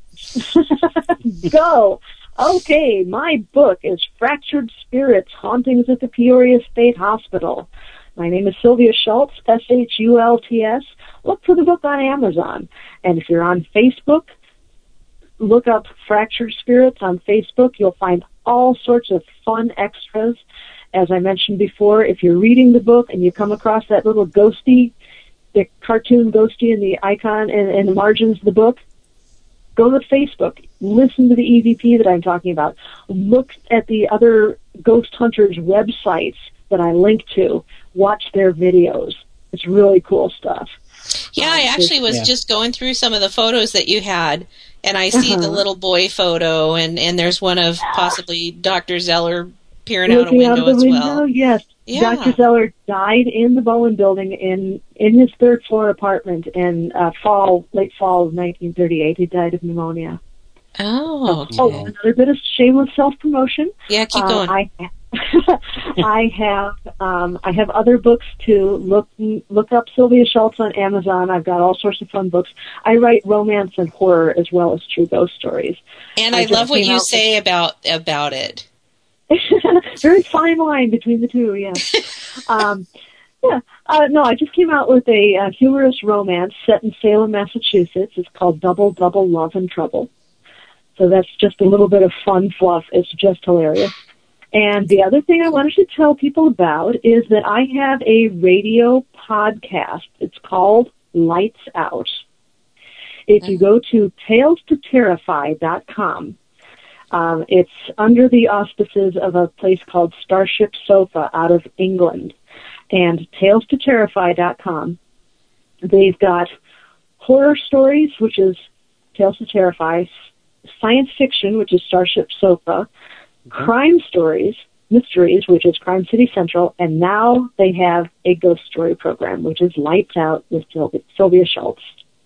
Go! Okay, my book is Fractured Spirits, Hauntings at the Peoria State Hospital. My name is Sylvia Schultz, S H U L T S. Look for the book on Amazon. And if you're on Facebook, look up Fractured Spirits on Facebook. You'll find all sorts of fun extras. As I mentioned before, if you're reading the book and you come across that little ghosty, the cartoon ghosty in the icon and, and the margins of the book, go to Facebook. Listen to the E V P that I'm talking about. Look at the other ghost hunters' websites that I link to. Watch their videos. It's really cool stuff. Yeah, I actually was yeah. just going through some of the photos that you had, and I see uh-huh. the little boy photo, and, and there's one of possibly Doctor Zeller peering out a Looking window out of the as window, well. yes. Yeah. Doctor Zeller died in the Bowen building in, in his third floor apartment in uh, fall, late fall of nineteen thirty-eight. He died of pneumonia. Oh, okay. Oh, another bit of shameless self-promotion. Yeah, keep uh, going. I, I have um, I have other books too. Look look up Sylvia Schultz on Amazon. I've got all sorts of fun books. I write romance and horror as well as true ghost stories. And I, I I love what you with, say about about it. Very fine line between the two, yes. um, yeah, uh, no, I just came out with a uh, humorous romance set in Salem, Massachusetts. It's called Double Double Love and Trouble. So that's just a little bit of fun fluff. It's just hilarious. And the other thing I wanted to tell people about is that I have a radio podcast. It's called Lights Out. If you go to tales to terrify dot com, um, it's under the auspices of a place called Starship Sofa out of England. And tales to terrify dot com, they've got horror stories, which is Tales to Terrify, science fiction, which is Starship Sofa, crime stories, mysteries, which is Crime City Central, and now they have a ghost story program, which is Lights Out with Sylvia Schultz.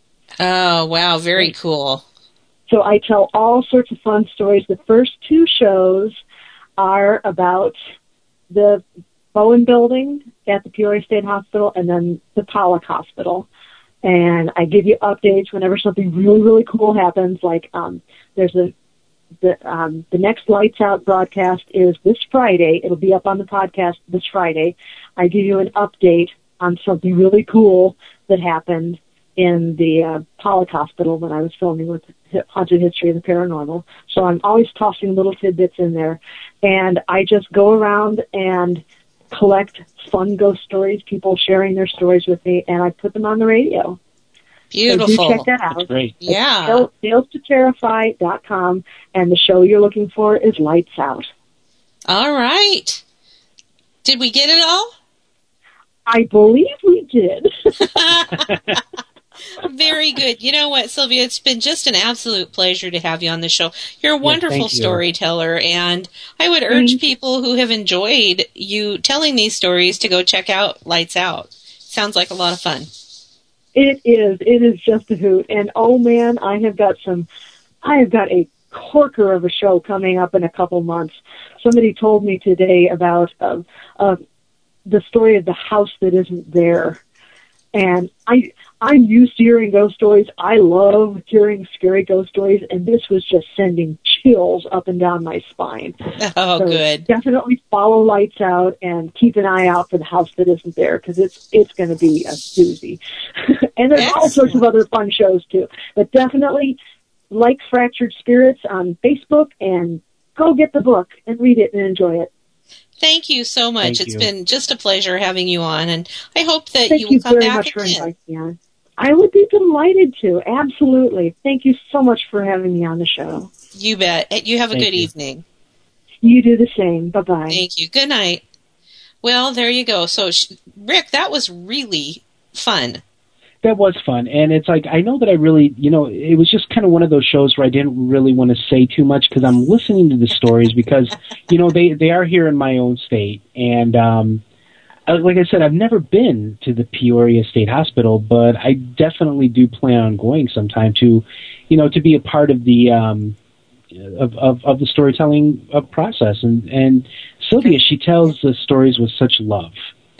Oh, wow, very cool. So I tell all sorts of fun stories. The first two shows are about the Bowen building at the Peoria State Hospital and then the Pollock Hospital. And I give you updates whenever something really, really cool happens. Like um, there's a the um, the next Lights Out broadcast is this Friday. It'll be up on the podcast this Friday. I give you an update on something really cool that happened in the uh, Pollock Hospital when I was filming with Haunted History of the Paranormal. So I'm always tossing little tidbits in there. And I just go around and collect fun ghost stories, people sharing their stories with me, and I put them on the radio. Beautiful. So do check that out. That's great. Yeah. tales to terrify dot com, and the show you're looking for is Lights Out. All right. Did we get it all? I believe we did. Very good. You know what, Sylvia? It's been just an absolute pleasure to have you on the show. You're a wonderful thank you. storyteller, and I would urge people who have enjoyed you telling these stories to go check out Lights Out. Sounds like a lot of fun. It is. It is just a hoot. And, oh, man, I have got some, I have got a corker of a show coming up in a couple months. Somebody told me today about uh, uh, the story of the house that isn't there. And I, I'm used to hearing ghost stories. I love hearing scary ghost stories, and this was just sending chills up and down my spine. Oh, so good. Definitely follow Lights Out and keep an eye out for the house that isn't there, because it's it's going to be a doozy. And there's Excellent. all sorts of other fun shows, too. But definitely like Fractured Spirits on Facebook and go get the book and read it and enjoy it. Thank you so much. Thank It's you. been just a pleasure having you on, and I hope that Thank you will you come very back much for again. inviting me on. I would be delighted to. Absolutely. Thank you so much for having me on the show. You bet. You have a Thank good you. evening. You do the same. Bye-bye. Thank you. Good night. Well, there you go. So, Rick, that was really fun. That was fun, and it's like, I know that I really, you know, it was just kind of one of those shows where I didn't really want to say too much because I'm listening to the stories because, you know, they, they are here in my own state, and um, like I said, I've never been to the Peoria State Hospital, but I definitely do plan on going sometime to, you know, to be a part of the um, of, of, of the storytelling uh, process. And, and Sylvia, she tells the stories with such love.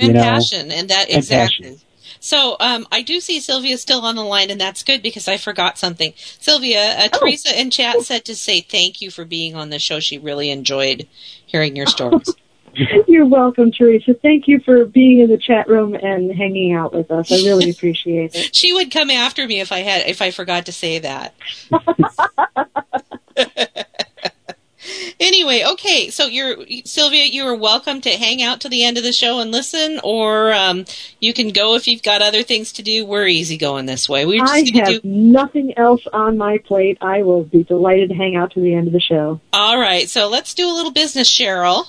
And you know, passion, and that and exactly. passion. So um, I do see Sylvia still on the line, and that's good because I forgot something. Sylvia, uh, Oh. Teresa in chat said to say thank you for being on the show. She really enjoyed hearing your stories. You're welcome, Teresa. Thank you for being in the chat room and hanging out with us. I really appreciate it. She would come after me if I had if I forgot to say that. Anyway, okay, so you're Sylvia. You are welcome to hang out to the end of the show and listen, or um, you can go if you've got other things to do. We're easy going this way. We're just I gonna have do. nothing else on my plate. I will be delighted to hang out to the end of the show. All right, so let's do a little business, Cheryl.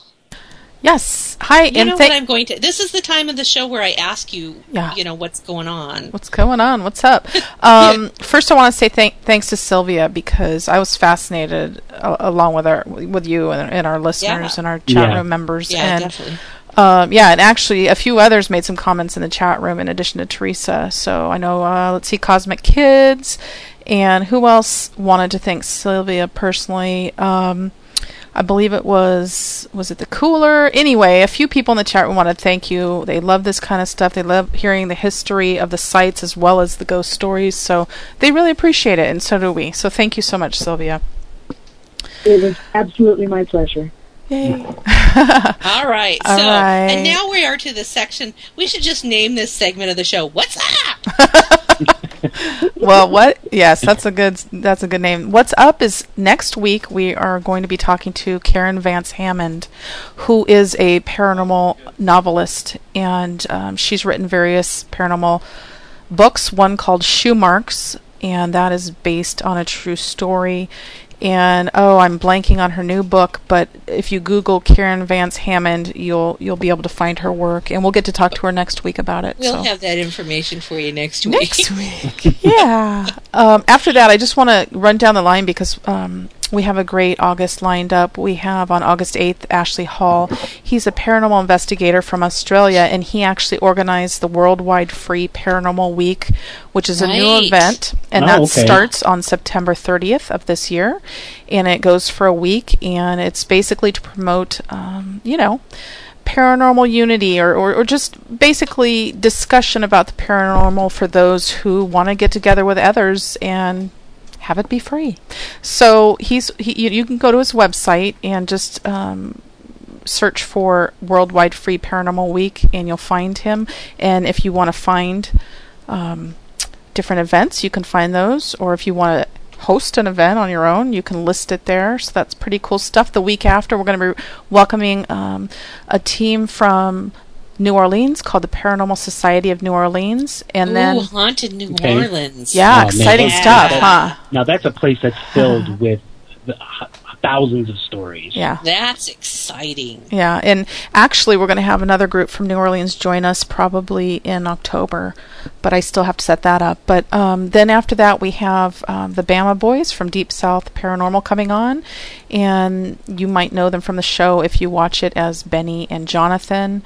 Yes. Hi. You and know thank- what I'm going to. This is the time of the show where I ask you, Yeah. you know, what's going on. What's going on? What's up? Um, first, I want to say thank, thanks to Sylvia because I was fascinated uh, along with our with you and, and our listeners Yeah. and our chat Yeah. room members. Yeah, and, definitely. Um, yeah, and actually, a few others made some comments in the chat room in addition to Teresa. So I know. Uh, let's see, Cosmic Kids, and who else wanted to thank Sylvia personally? Um, I believe it was, was it the Cooler? Anyway, a few people in the chat room want to thank you. They love this kind of stuff. They love hearing the history of the sites as well as the ghost stories. So they really appreciate it, and so do we. So thank you so much, Sylvia. It was absolutely my pleasure. Yay. All right. All so, right. and now we are to the section. We should just name this segment of the show. What's up? Well, what? Yes, that's a good. That's a good name. What's up is next week we are going to be talking to Karen Vance Hammond, who is a paranormal novelist, and um, she's written various paranormal books. One called Shoe Marks, and that is based on a true story. And oh, I'm blanking on her new book, but if you Google Karen Vance Hammond, you'll you'll be able to find her work, and we'll get to talk to her next week about it. We'll so. have that information for you next week. Next week. Yeah. Um, after that, I just want to run down the line because um, we have a great August lined up. We have on August eighth, Ashley Hall. He's a paranormal investigator from Australia, and he actually organized the Worldwide Free Paranormal Week, which is a new Right. event, and Oh, that okay. starts on September thirtieth of this year, and it goes for a week, and it's basically to promote, um, you know, paranormal unity or, or, or just basically discussion about the paranormal for those who want to get together with others and have it be free. So he's he, you, you can go to his website and just um, search for Worldwide Free Paranormal Week, and you'll find him. And if you want to find um, different events, you can find those. Or if you want to host an event on your own, you can list it there. So that's pretty cool stuff. The week after, we're going to be welcoming um, a team from New Orleans called the Paranormal Society of New Orleans, and Ooh, then haunted New Okay. Orleans. yeah, Oh, man, exciting that's- stuff, that- huh? Now that's a place that's filled with the, h- thousands of stories. Yeah. That's exciting. Yeah, and actually we're going to have another group from New Orleans join us probably in October, but I still have to set that up. But um, then after that we have um, the Bama Boys from Deep South Paranormal coming on, and you might know them from the show if you watch it as Benny and Jonathan,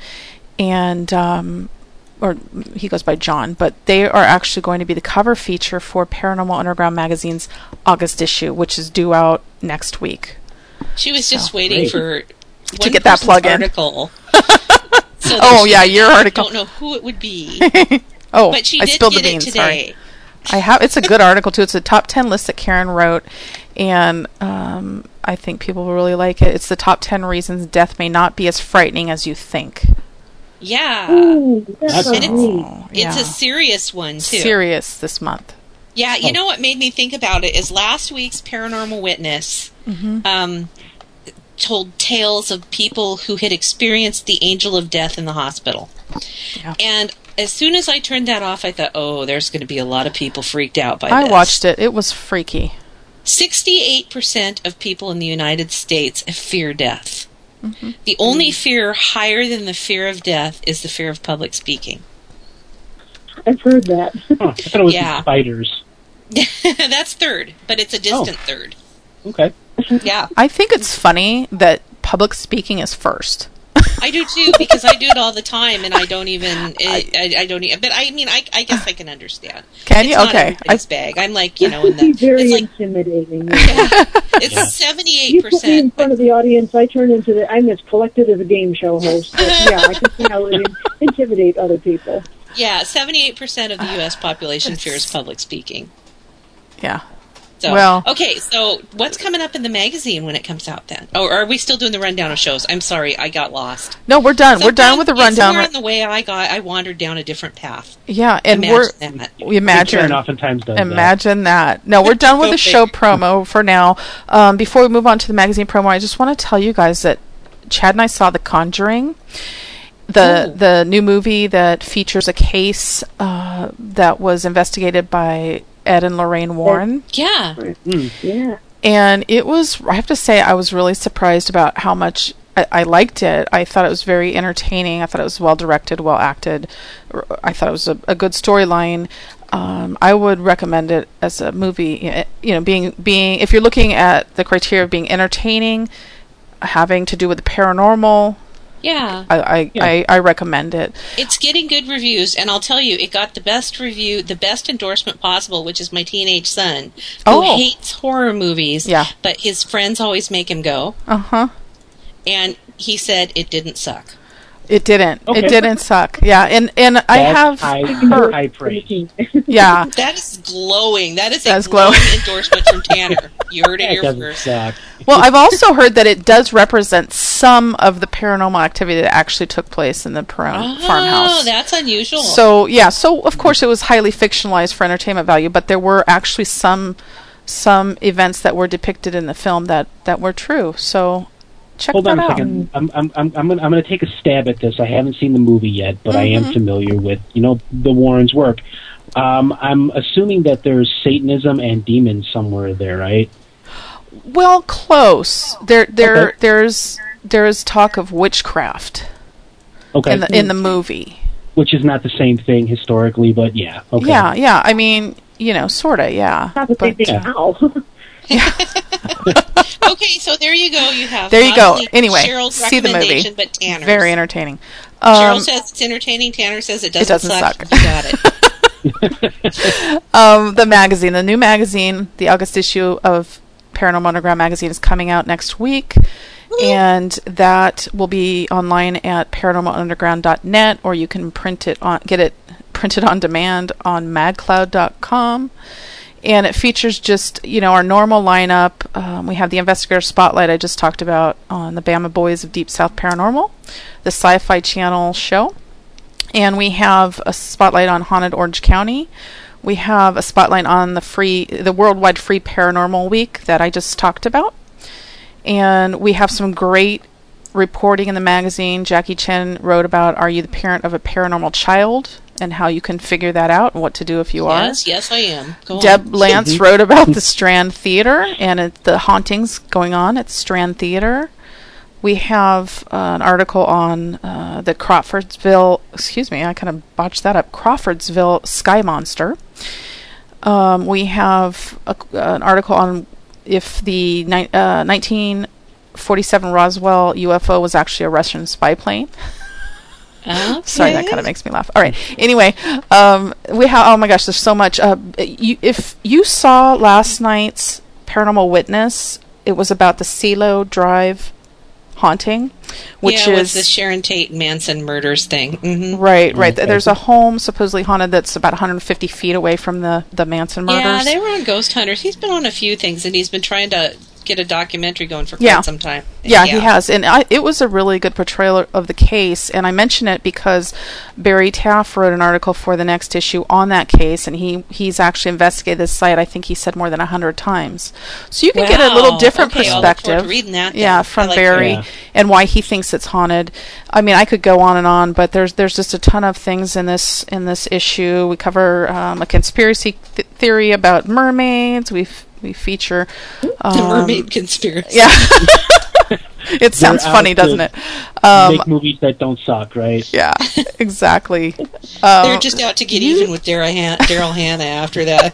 and um, or he goes by John, but they are actually going to be the cover feature for Paranormal Underground Magazine's August issue, which is due out next week. She was just So, waiting great. for To one get that person's plug in. article. So that Oh, she yeah, could- your article. I don't know who it would be, Oh, but she I did spilled get the it beans. today. Sorry. I have. It's a good article too. It's a top ten list that Karen wrote, and um, I think people will really like it. It's the top ten reasons death may not be as frightening as you think. Yeah, Ooh, that's That's so and it's, neat. Oh, it's yeah. a serious one too. Serious this month. Yeah, you Oh. know what made me think about it is last week's Paranormal Witness Mm-hmm. um, told tales of people who had experienced the angel of death in the hospital. Yeah. And as soon as I turned that off, I thought, oh, there's going to be a lot of people freaked out by I this. watched it. It was freaky. sixty-eight percent of people in the United States fear death. Mm-hmm. The only fear higher than the fear of death is the fear of public speaking. I've heard that. Huh, I thought it was Yeah. the spiders. That's third, but it's a distant third. Okay. Yeah. I think it's funny that public speaking is first. I do too, because I do it all the time, and I don't even. I, I, I don't. Even, but I mean, I, I guess I can understand. Can it's you? Not okay. It's bag. I'm like, you know, in It's the, very it's like, intimidating. yeah, it's seventy-eight You put me in percent. front of the audience, I turn into the. I'm as collected as a game show host. But yeah, I can see how it would intimidate other people. Yeah, seventy-eight percent of the U S population fears public speaking. Yeah. So, well, okay, so what's coming up in the magazine when it comes out then? Oh, or are we still doing the rundown of shows? I'm sorry, I got lost. No, we're done. Sometimes, we're done with the rundown. Somewhere in the way I got, I wandered down a different path. Yeah, and imagine we're that. we imagine. Karen oftentimes does imagine that. that. No, we're done with the show promo for now. Um, before we move on to the magazine promo, I just want to tell you guys that Chad and I saw The Conjuring. The Ooh. the new movie that features a case uh, that was investigated by Ed and Lorraine Warren. Yeah. Mm. Yeah. And it was, I have to say, I was really surprised about how much I, I liked it. I thought it was very entertaining. I thought it was well directed, well acted. I thought it was a, a good storyline. Um, I would recommend it as a movie. You know, being being if you're looking at the criteria of being entertaining, having to do with the paranormal. Yeah. I I, Yeah. I I recommend it. It's getting good reviews, and I'll tell you, it got the best review, the best endorsement possible, which is my teenage son, who Oh. hates horror movies, Yeah. but his friends always make him go, Uh huh. and he said it didn't suck. It didn't. Okay. It didn't suck. Yeah, and and I That's have high, heard. high praise. Yeah. That is glowing. That is a That's glowing, glowing. endorsement from Tanner. You heard it That here doesn't first. suck. Well, I've also heard that it does represent some of the paranormal activity that actually took place in the par- Oh, farmhouse. that's unusual. So yeah, so of course it was highly fictionalized for entertainment value, but there were actually some some events that were depicted in the film that, that were true. So check Hold that on a out. second. I'm I'm I'm I'm gonna, I'm gonna take a stab at this. I haven't seen the movie yet, but I am Mhm. familiar with you know the Warrens' work. Um, I'm assuming that there's Satanism and demons somewhere there, right? Well, close. There there Okay. there's there's talk of witchcraft Okay, in the in the movie. which is not the same thing historically, but yeah. Okay. Yeah, yeah. I mean, you know, sorta, yeah. Not the same But- thing Yeah. now. Okay, so there you go. You have There you not go. only Anyway, Cheryl's see the movie. recommendation, but Tanner's. Very entertaining. Cheryl Um, says it's entertaining. Tanner says it It doesn't, doesn't suck. suck. You got it. um, the magazine, the new magazine, the August issue of Paranormal Underground magazine is coming out next week, and that will be online at paranormal underground dot net, or you can print it on, get it printed on demand on magcloud dot com. And it features just, you know, our normal lineup. Um, we have the Investigator Spotlight I just talked about on the Bama Boys of Deep South Paranormal, the Sci-Fi Channel show. And we have a spotlight on Haunted Orange County. We have a spotlight on the free, the Worldwide Free Paranormal Week that I just talked about. And we have some great reporting in the magazine. Jackie Chen wrote about Are You the Parent of a Paranormal Child? And how you can figure that out and what to do if you are. Yes, yes, I am. Go Deb on. Lance wrote about the Strand Theater and it, the hauntings going on at Strand Theater. We have uh, an article on uh, the Crawfordsville, excuse me, I kind of botched that up, Crawfordsville Sky Monster. Um, we have a, an article on if the ni- uh, nineteen forty-seven Roswell U F O was actually a Russian spy plane. Okay. Sorry, that kind of makes me laugh. All right. Anyway, um, we have. Oh my gosh, there's so much. Uh, you, if you saw last night's Paranormal Witness, it was about the CeeLo Drive haunting, which yeah, is with the Sharon Tate Manson murders thing. Mm-hmm. right. Right. Okay. There's a home supposedly haunted that's about one hundred fifty feet away from the the Manson murders. Yeah, they were on Ghost Hunters. He's been on a few things, and he's been trying to get a documentary going for quite Yeah. some time. Yeah, he has, and I, it was a really good portrayal of the case. And I mention it because Barry Taff wrote an article for the next issue on that case, and he he's actually investigated this site. I think he said more than a hundred times, so you can get a little Wow. different Okay, I'll look forward perspective. to reading that then. Yeah, I from like Barry that. and why he thinks it's haunted. I mean, I could go on and on, but there's there's just a ton of things in this in this issue. We cover um, a conspiracy th- theory about mermaids. We f- we feature um, The mermaid conspiracy. Yeah. It sounds They're funny, out to doesn't it? Um, make movies that don't suck, right? yeah, exactly. They're Um, just out to get even with Daryl Han- Daryl Hannah after that.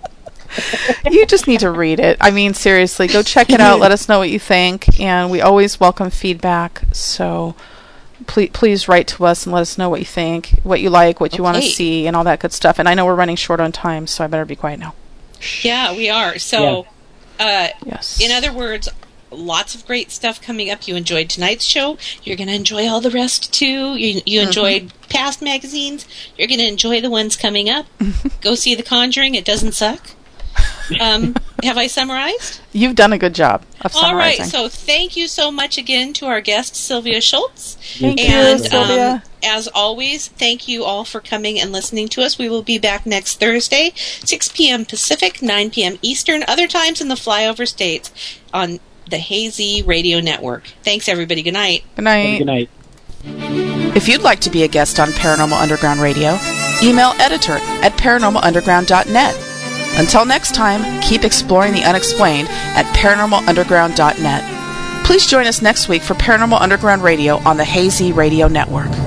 you just need to read it. I mean, seriously, go check it out. Let us know what you think, and we always welcome feedback. So, please, please write to us and let us know what you think, what you like, what you Okay. want to see, and all that good stuff. And I know we're running short on time, so I better be quiet now. Yeah, we are. So, uh, Yes. in other words, lots of great stuff coming up. You enjoyed tonight's show. You're going to enjoy all the rest, too. You, you enjoyed past magazines. You're going to enjoy the ones coming up. Go see The Conjuring. It doesn't suck. Um, have I summarized? You've done a good job of All right. summarizing. So thank you so much again to our guest, Sylvia Schultz. Thank you, and, Sylvia. Um, as always, thank you all for coming and listening to us. We will be back next Thursday, six p.m. Pacific, nine p.m. Eastern, other times in the flyover states on the Hazy Radio Network. Thanks, everybody. Good night. Good night. Good night. If you'd like to be a guest on Paranormal Underground Radio, email editor at paranormal underground dot net. Until next time, keep exploring the unexplained at paranormal underground dot net. Please join us next week for Paranormal Underground Radio on the Hazy Radio Network.